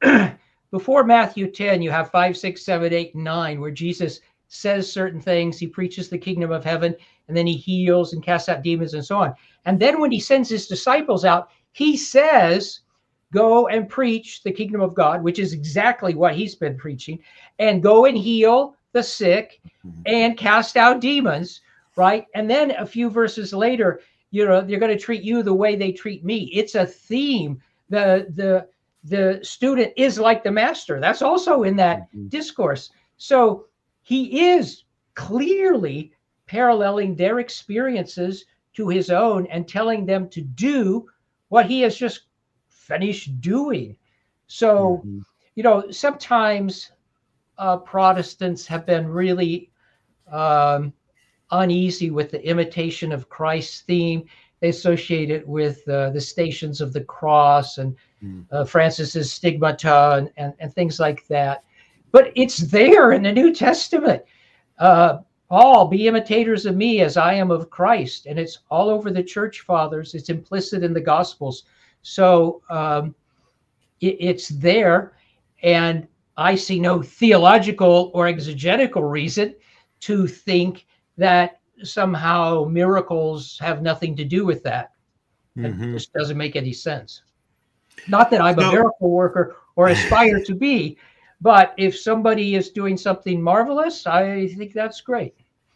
before Matthew ten, you have five, six, seven, eight, nine, where Jesus says certain things. He preaches the kingdom of heaven, and then he heals and casts out demons and so on. And then when he sends his disciples out, he says, go and preach the kingdom of God, which is exactly what he's been preaching, and go and heal the sick and cast out demons, right? And then a few verses later, you know, they're going to treat you the way they treat me. It's a theme. The the the student is like the master. That's also in that mm-hmm. discourse. So he is clearly paralleling their experiences to his own and telling them to do what he has just finished doing. So, mm-hmm. you know, sometimes uh, Protestants have been really um, uneasy with the imitation of Christ theme. They associate it with uh, the Stations of the Cross and uh, Francis's Stigmata and, and, and things like that. But it's there in the New Testament. Uh, Paul, be imitators of me as I am of Christ. And it's all over the church fathers. It's implicit in the Gospels. So um, it, it's there. And I see no theological or exegetical reason to think that somehow miracles have nothing to do with that. Mm-hmm. It just doesn't make any sense. Not that I'm a no. miracle worker or aspire to be, but if somebody is doing something marvelous, I think that's great.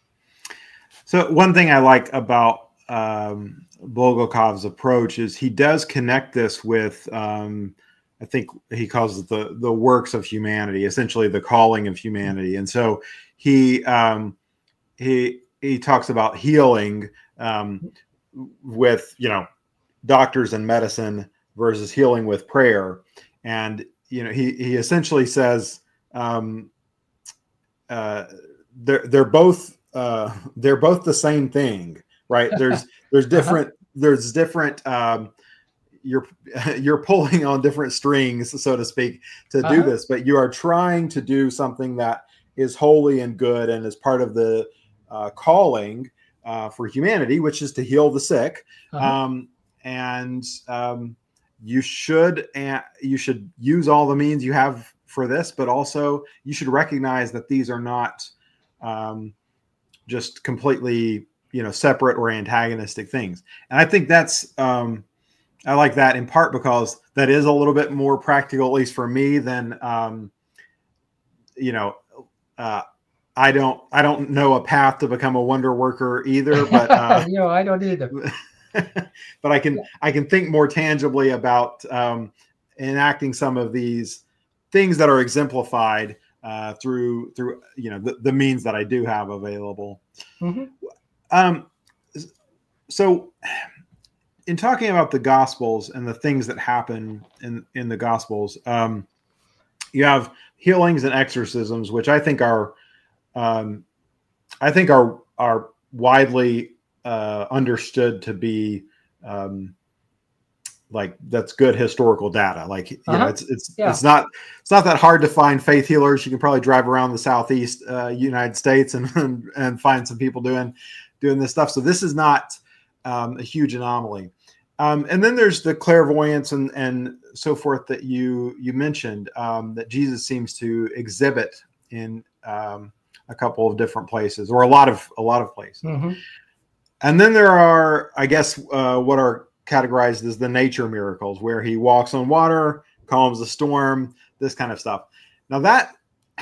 So one thing I like about um, Bulgakov's approach is he does connect this with, um, I think he calls it the, the works of humanity, essentially the calling of humanity. And so he um, he he talks about healing um, with, you know, doctors and medicine versus healing with prayer. And, you know, he, he essentially says um, uh, they're, they're both, uh, they're both the same thing, right? There's, there's different, uh-huh. there's different, um, you're, you're pulling on different strings, so to speak, to uh-huh. do this, but you are trying to do something that is holy and good and is part of the uh, calling uh, for humanity, which is to heal the sick. Uh-huh. Um, and um, you should uh, you should use all the means you have for this, but also you should recognize that these are not um, just completely, you know, separate or antagonistic things. And I think that's um, I like that in part because that is a little bit more practical, at least for me, than um, you know. Uh, I don't I don't know a path to become a wonder worker either, but uh, you know, I don't either. but I can I can think more tangibly about um, enacting some of these things that are exemplified uh, through through you know the, the means that I do have available. Mm-hmm. Um, so, in talking about the Gospels and the things that happen in in the Gospels, um, you have healings and exorcisms, which I think are um, I think are are widely Uh, understood to be um, like that's good historical data. Like you uh-huh. know, it's it's yeah. it's not it's not that hard to find faith healers. You can probably drive around the Southeast uh, United States and, and and find some people doing doing this stuff. So this is not um, a huge anomaly. Um, and then there's the clairvoyance and and so forth that you you mentioned um, that Jesus seems to exhibit in um, a couple of different places, or a lot of a lot of places. Mm-hmm. And then there are, I guess, uh, what are categorized as the nature miracles, where he walks on water, calms the storm, this kind of stuff. Now that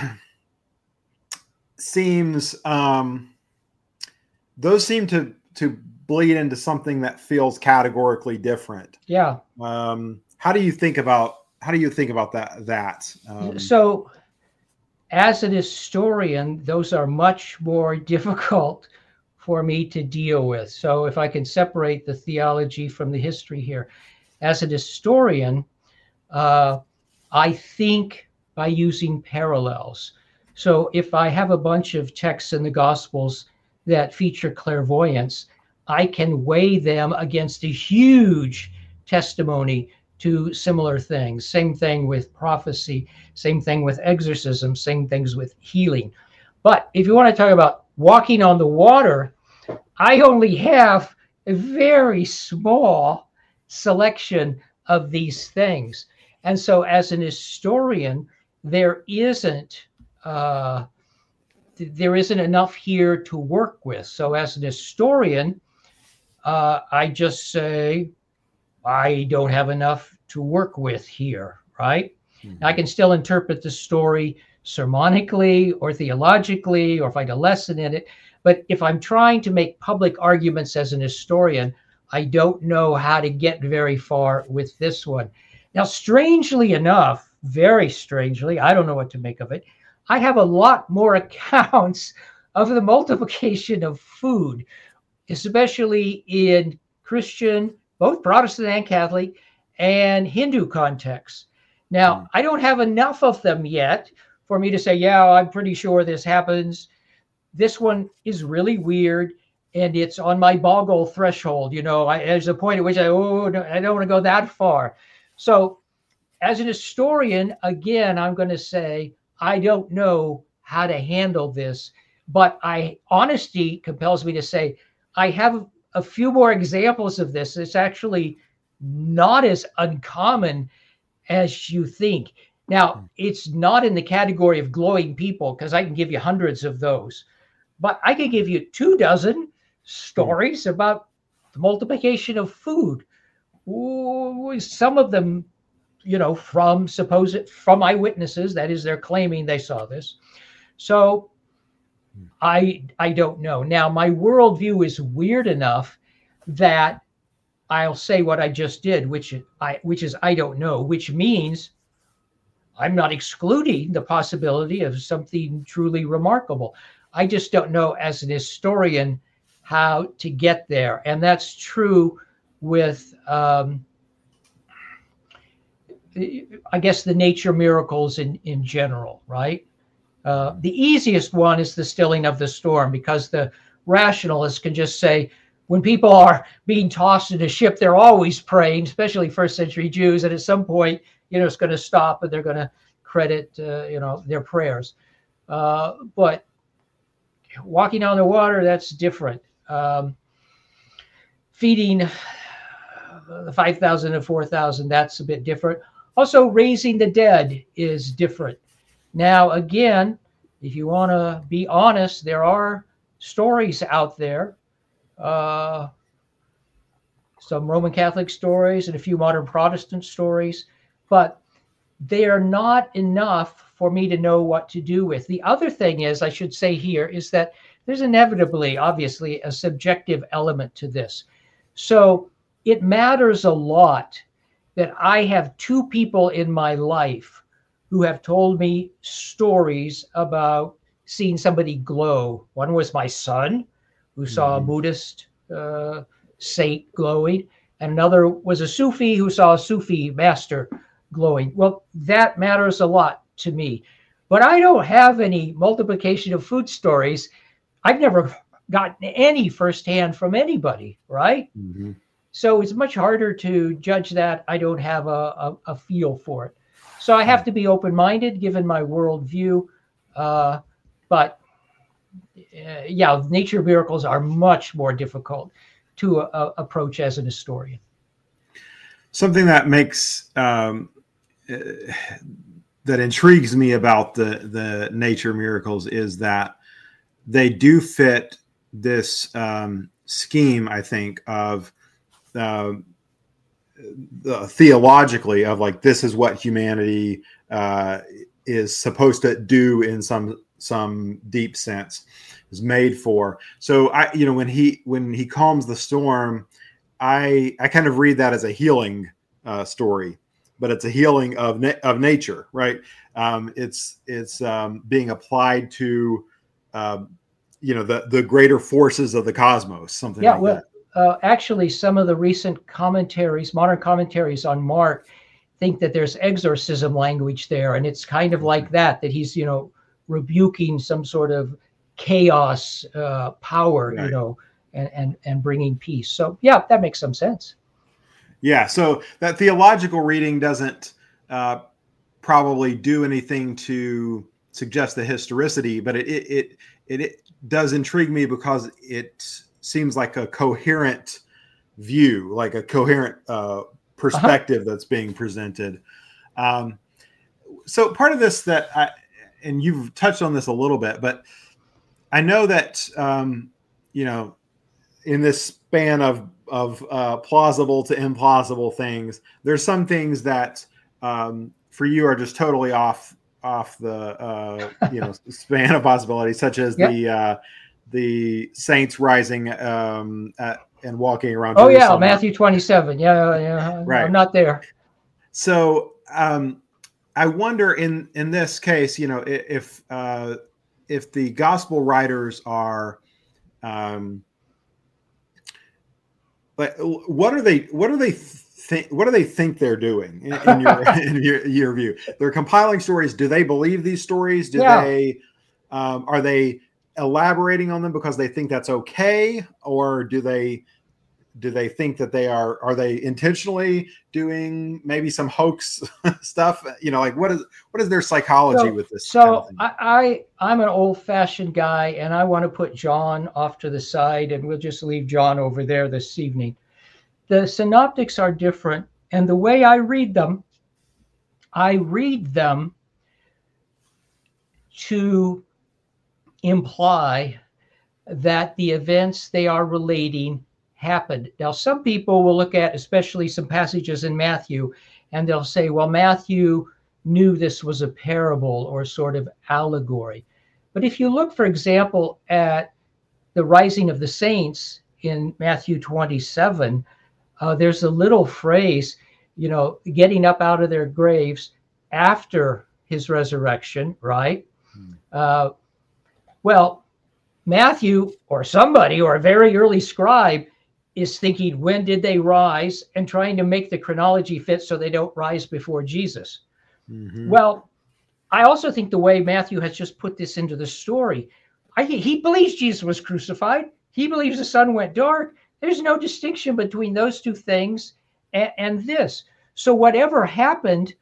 seems, um, those seem to to bleed into something that feels categorically different. Yeah. Um, how do you think about how do you think about that? That um, so, as an historian, those are much more difficult for me to deal with. So if I can separate the theology from the history here. As an historian, uh, I think by using parallels. So if I have a bunch of texts in the Gospels that feature clairvoyance, I can weigh them against a huge testimony to similar things. Same thing with prophecy, same thing with exorcism, same things with healing. But if you want to talk about walking on the water, I only have a very small selection of these things. And so as an historian, there isn't uh, there isn't enough here to work with. So as an historian, uh, I just say, I don't have enough to work with here, right? Mm-hmm. I can still interpret the story sermonically or theologically or find a lesson in it. But if I'm trying to make public arguments as an historian, I don't know how to get very far with this one. Now, strangely enough, very strangely, I don't know what to make of it, I have a lot more accounts of the multiplication of food, especially in Christian, both Protestant and Catholic, and Hindu contexts. Now, mm. I don't have enough of them yet for me to say, yeah, I'm pretty sure this happens. This one is really weird, and it's on my boggle threshold. You know, I, there's a point at which I, oh, no, I don't want to go that far. So as an historian, again, I'm going to say, I don't know how to handle this, but I honesty compels me to say, I have a few more examples of this. It's actually not as uncommon as you think. Now, it's not in the category of glowing people, because I can give you hundreds of those, but I can give you two dozen stories about the multiplication of food. Ooh, some of them, you know, from supposed from eyewitnesses, that is, they're claiming they saw this. So I I don't know. Now, my worldview is weird enough that I'll say what I just did, which I which is I don't know, which means I'm not excluding the possibility of something truly remarkable. I just don't know as an historian how to get there. And that's true with um, I guess the nature miracles in, in general, right? Uh, the easiest one is the stilling of the storm, because the rationalists can just say, when people are being tossed in a ship, they're always praying, especially first century Jews. And at some point, you know, it's going to stop and they're going to credit, uh, you know, their prayers. Uh, but walking on the water, that's different. Um, feeding the five thousand and four thousand, that's a bit different. Also, raising the dead is different. Now, again, if you want to be honest, there are stories out there, uh, some Roman Catholic stories and a few modern Protestant stories, but they are not enough for me to know what to do with. The other thing is, I should say here, is that there's inevitably, obviously, a subjective element to this. So it matters a lot that I have two people in my life who have told me stories about seeing somebody glow. One was my son, who saw mm-hmm. a Buddhist uh, saint glowing, and another was a Sufi who saw a Sufi master glowing. Well, that matters a lot to me. But I don't have any multiplication of food stories. I've never gotten any firsthand from anybody, right? Mm-hmm. So it's much harder to judge that. I don't have a, a, a feel for it. So I have to be open-minded given my worldview. Uh, but uh, yeah, nature miracles are much more difficult to uh, approach as an historian. Something that makes, um, uh, that intrigues me about the, the nature miracles is that they do fit this um, scheme, I think, of uh, the theologically of like, this is what humanity uh, is supposed to do in some some deep sense, is made for. So I, you know, when he when he calms the storm, I I kind of read that as a healing uh, story, but it's a healing of na- of nature, right? Um, it's it's um, being applied to uh, you know, the the greater forces of the cosmos, something Yeah, like well, that. uh, actually, some of the recent commentaries, modern commentaries on Mark, think that there's exorcism language there, and it's kind of like that, that he's, you know, rebuking some sort of chaos uh, power, Right. you know, and, and and bringing peace. So yeah, that makes some sense. Yeah, so that theological reading doesn't uh, probably do anything to suggest the historicity, but it it, it it it does intrigue me because it seems like a coherent view, like a coherent uh, perspective uh-huh. that's being presented. Um, so part of this that I, and you've touched on this a little bit, but I know that um, you know, in this span of of uh, plausible to implausible things, there's some things that um, for you are just totally off off the uh, you know span of possibility, such as yep. the uh, the saints rising um, at, and walking around. Oh Jerusalem. Yeah, Matthew twenty-seven. Yeah, yeah, right. I'm not there. So um, I wonder in in this case, you know, if uh, if the gospel writers are um, Like, what are they? What are they think? What do they think they're doing in, in your in your, your view? They're compiling stories. Do they believe these stories? Do yeah. they? Um, are they elaborating on them because they think that's okay, or do they? Do they think that they are? Are they intentionally doing maybe some hoax stuff? You know, like what is what is their psychology so, with this? So kind of thing? I, I I'm an old-fashioned guy, and I want to put John off to the side, and we'll just leave John over there this evening. The synoptics are different, and the way I read them, I read them to imply that the events they are relating happened. Now, some people will look at, especially some passages in Matthew, and they'll say, well, Matthew knew this was a parable or sort of allegory. But if you look, for example, at the rising of the saints in Matthew twenty-seven, uh, there's a little phrase, you know, getting up out of their graves after his resurrection, right? Hmm. Uh, well, Matthew or somebody or a very early scribe is thinking, when did they rise, and trying to make the chronology fit so they don't rise before Jesus. Mm-hmm. Well, I also think the way Matthew has just put this into the story, I think he believes Jesus was crucified. He believes the sun went dark. There's no distinction between those two things and, and this. So whatever happened,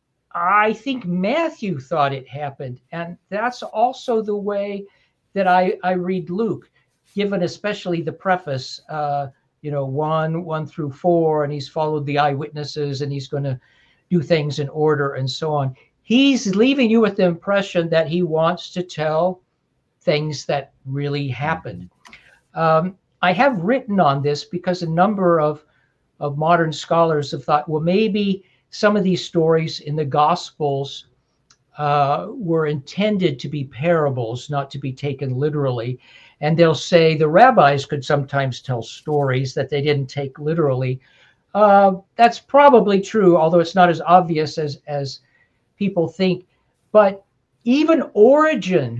I think Matthew thought it happened. And that's also the way that I, I read Luke, given especially the preface, uh, you know, one, one through four, and he's followed the eyewitnesses, and he's going to do things in order and so on. He's leaving you with the impression that he wants to tell things that really happened. Um, I have written on this because a number of, of modern scholars have thought, well, maybe some of these stories in the Gospels uh, were intended to be parables, not to be taken literally. And they'll say the rabbis could sometimes tell stories that they didn't take literally. Uh, that's probably true, although it's not as obvious as, as people think. But even Origen,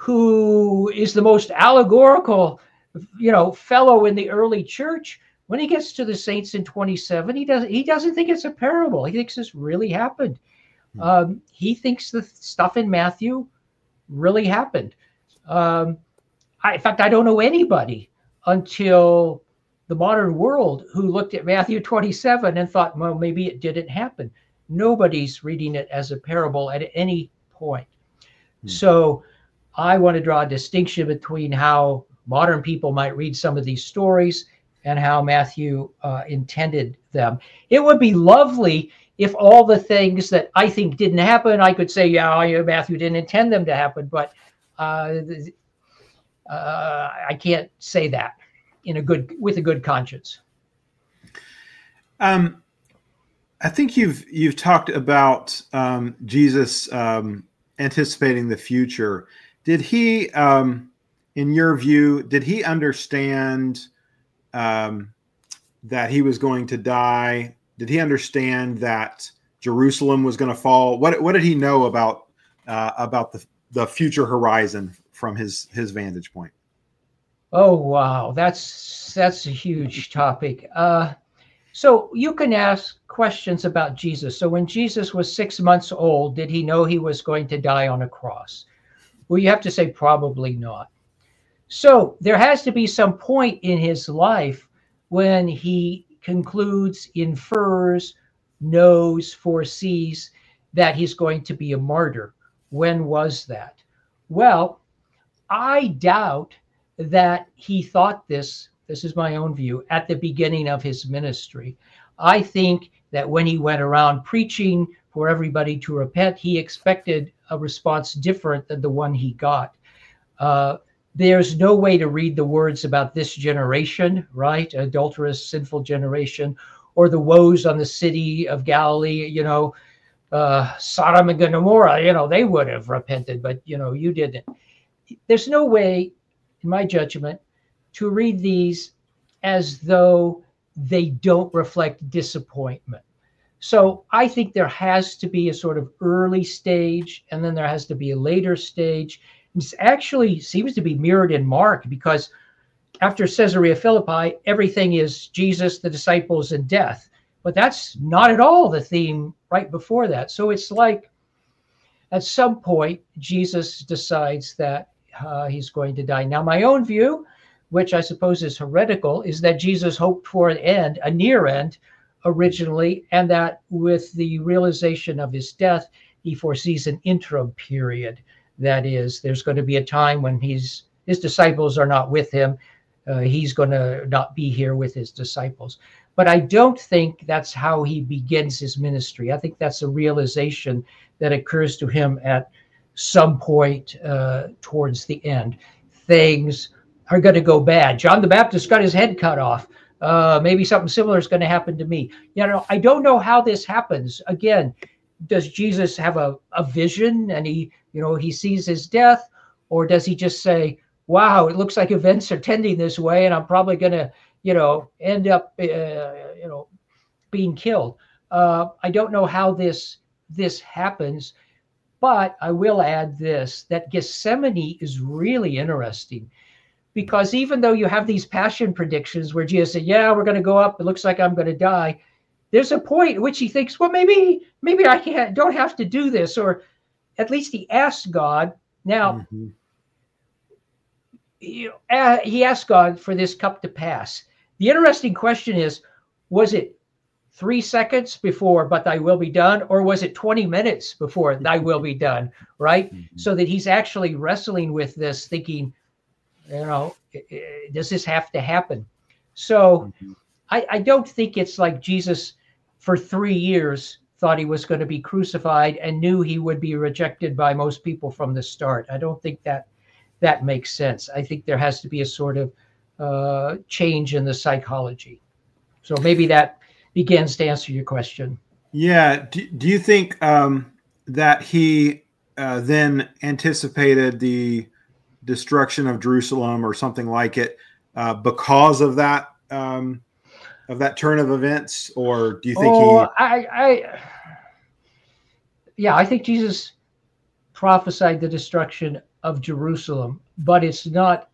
who is the most allegorical, you know, fellow in the early church, when he gets to the saints in twenty-seven, he doesn't he doesn't think it's a parable. He thinks this really happened. Hmm. Um, he thinks the stuff in Matthew really happened. Um, I, in fact, I don't know anybody until the modern world who looked at Matthew twenty-seven and thought, well, maybe it didn't happen. Nobody's reading it as a parable at any point. Hmm. So I want to draw a distinction between how modern people might read some of these stories and how Matthew uh, intended them. It would be lovely if all the things that I think didn't happen, I could say, yeah, Matthew didn't intend them to happen, but uh, uh, I can't say that in a good with a good conscience. Um, I think you've you've talked about um, Jesus um, anticipating the future. Did he, um, in your view, did he understand um, that he was going to die? Did he understand that Jerusalem was going to fall? What what did he know about uh, about the the future horizon from his his vantage point? Oh, wow. That's that's a huge topic. Uh, so you can ask questions about Jesus. So when Jesus was six months old, did he know he was going to die on a cross? Well, you have to say probably not. So there has to be some point in his life when he concludes, infers, knows, foresees that he's going to be a martyr. When was that? Well, I doubt that he thought this, this is my own view, at the beginning of his ministry. I think that when he went around preaching for everybody to repent, he expected a response different than the one he got. Uh, there's no way to read the words about this generation, right? Adulterous, sinful generation, or the woes on the city of Galilee, you know, uh, Sodom and Gomorrah, you know, they would have repented, but, you know, you didn't. There's no way, in my judgment, to read these as though they don't reflect disappointment. So I think there has to be a sort of early stage, and then there has to be a later stage. It actually seems to be mirrored in Mark, because after Caesarea Philippi, everything is Jesus, the disciples, and death. But that's not at all the theme right before that. So it's like at some point, Jesus decides that uh, he's going to die. Now, my own view, which I suppose is heretical, is that Jesus hoped for an end, a near end, originally, and that with the realization of his death, he foresees an interim period. That is, there's going to be a time when he's his disciples are not with him. Uh, he's going to not be here with his disciples. But I don't think that's how he begins his ministry. I think that's a realization that occurs to him at some point uh, towards the end. Things are going to go bad. John the Baptist got his head cut off. Uh, maybe something similar is going to happen to me. You know, I don't know how this happens. Again, does Jesus have a, a vision and he, you know, he sees his death, or does he just say, wow, it looks like events are tending this way and I'm probably going to, you know, end up, uh, you know, being killed. Uh, I don't know how this, this happens, but I will add this, that Gethsemane is really interesting. Because even though you have these passion predictions where Jesus said, yeah, we're going to go up, it looks like I'm going to die, there's a point at which he thinks, well, maybe maybe I can't, don't have to do this. Or at least he asked God. Now, mm-hmm. you know, uh, he asked God for this cup to pass. The interesting question is, was it three seconds before, but thy will be done? Or was it twenty minutes before thy will be done, right? Mm-hmm. So that he's actually wrestling with this, thinking, you know, does this have to happen? So mm-hmm. I, I don't think it's like Jesus for three years thought he was going to be crucified and knew he would be rejected by most people from the start. I don't think that that makes sense. I think there has to be a sort of uh, change in the psychology. So maybe that begins to answer your question. Yeah. Do, do you think um, that he uh, then anticipated the destruction of Jerusalem or something like it uh, because of that um, of that turn of events, or do you think oh, he? I, I, yeah, I think Jesus prophesied the destruction of Jerusalem, but it's not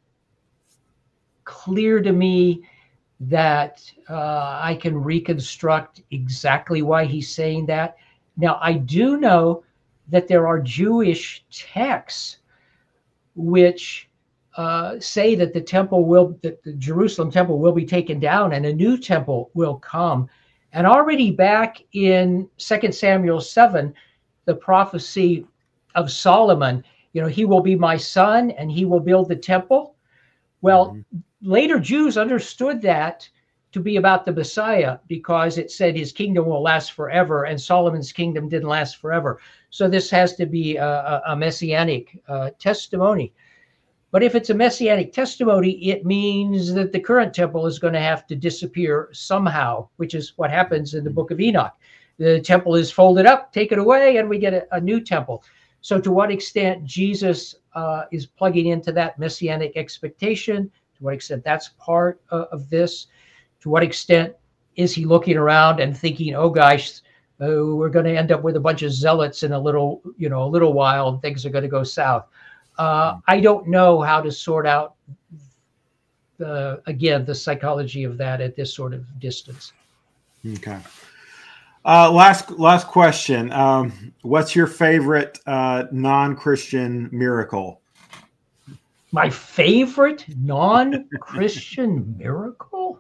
clear to me that uh, I can reconstruct exactly why he's saying that. Now, I do know that there are Jewish texts which uh, say that the temple will, that the Jerusalem temple will be taken down and a new temple will come. And already back in Second Samuel seven, the prophecy of Solomon, you know, he will be my son and he will build the temple. Well, mm-hmm. later Jews understood that to be about the Messiah, because it said his kingdom will last forever and Solomon's kingdom didn't last forever. So this has to be a, a messianic uh, testimony. But if it's a messianic testimony, it means that the current temple is going to have to disappear somehow, which is what happens in the book of Enoch. The temple is folded up, taken away, and we get a, a new temple. So to what extent Jesus uh, is plugging into that messianic expectation, to what extent that's part uh, of this, to what extent is he looking around and thinking, oh gosh, uh, we're going to end up with a bunch of zealots in a little, you know, a little while and things are going to go south. Uh, I don't know how to sort out uh, again, the psychology of that at this sort of distance. Okay. Uh, last last question. Um, what's your favorite uh, non-Christian miracle? My favorite non-Christian miracle?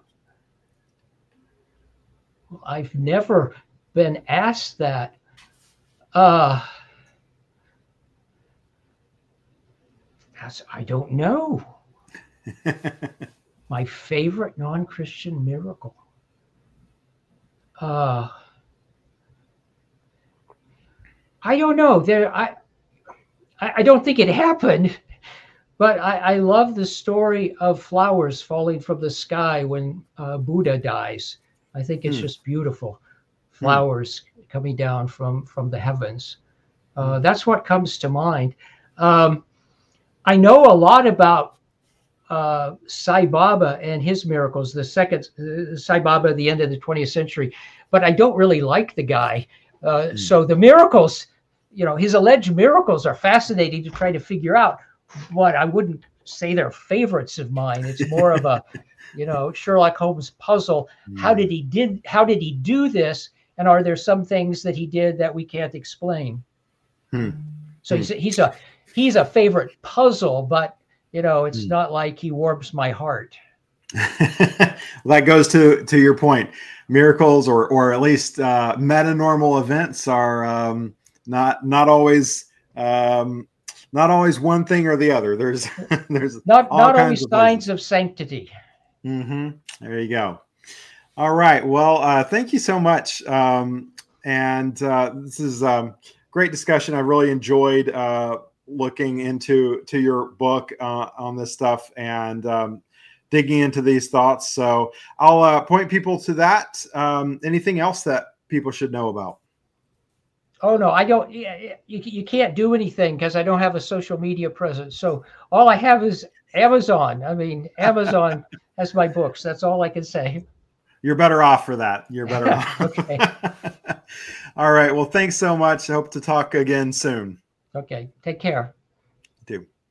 I've never been asked that. Uh, that's, I don't know. My favorite non-Christian miracle. Uh, I don't know. There, I, I don't think it happened, but I, I love the story of flowers falling from the sky when uh, Buddha dies. I think it's hmm. just beautiful. Flowers hmm. coming down from from the heavens. Uh, that's what comes to mind. Um, I know a lot about uh, Sai Baba and his miracles, the second uh, Sai Baba at the end of the twentieth century, but I don't really like the guy. Uh, hmm. So the miracles, you know, his alleged miracles are fascinating to try to figure out. What I wouldn't say they're favorites of mine. It's more of a, you know, Sherlock Holmes puzzle. Hmm. How did he did? How did he do this? And are there some things that he did that we can't explain? Hmm. So hmm. he's a, he's a he's a favorite puzzle, but you know, it's hmm. not like he warms my heart. That goes to to your point. Miracles, or or at least uh, metanormal events, are um, not not always um, not always one thing or the other. There's there's not not always signs of sanctity. Mm-hmm. There you go. All right. Well, uh, thank you so much. Um, and uh, this is um, great discussion. I really enjoyed uh, looking into to your book uh, on this stuff and um, digging into these thoughts. So I'll uh, point people to that. Um, anything else that people should know about? Oh, no, I don't. You, you can't do anything because I don't have a social media presence. So all I have is Amazon. I mean, Amazon has my books. That's all I can say. You're better off for that. You're better off. Okay. All right. Well, thanks so much. I hope to talk again soon. Okay. Take care. You too.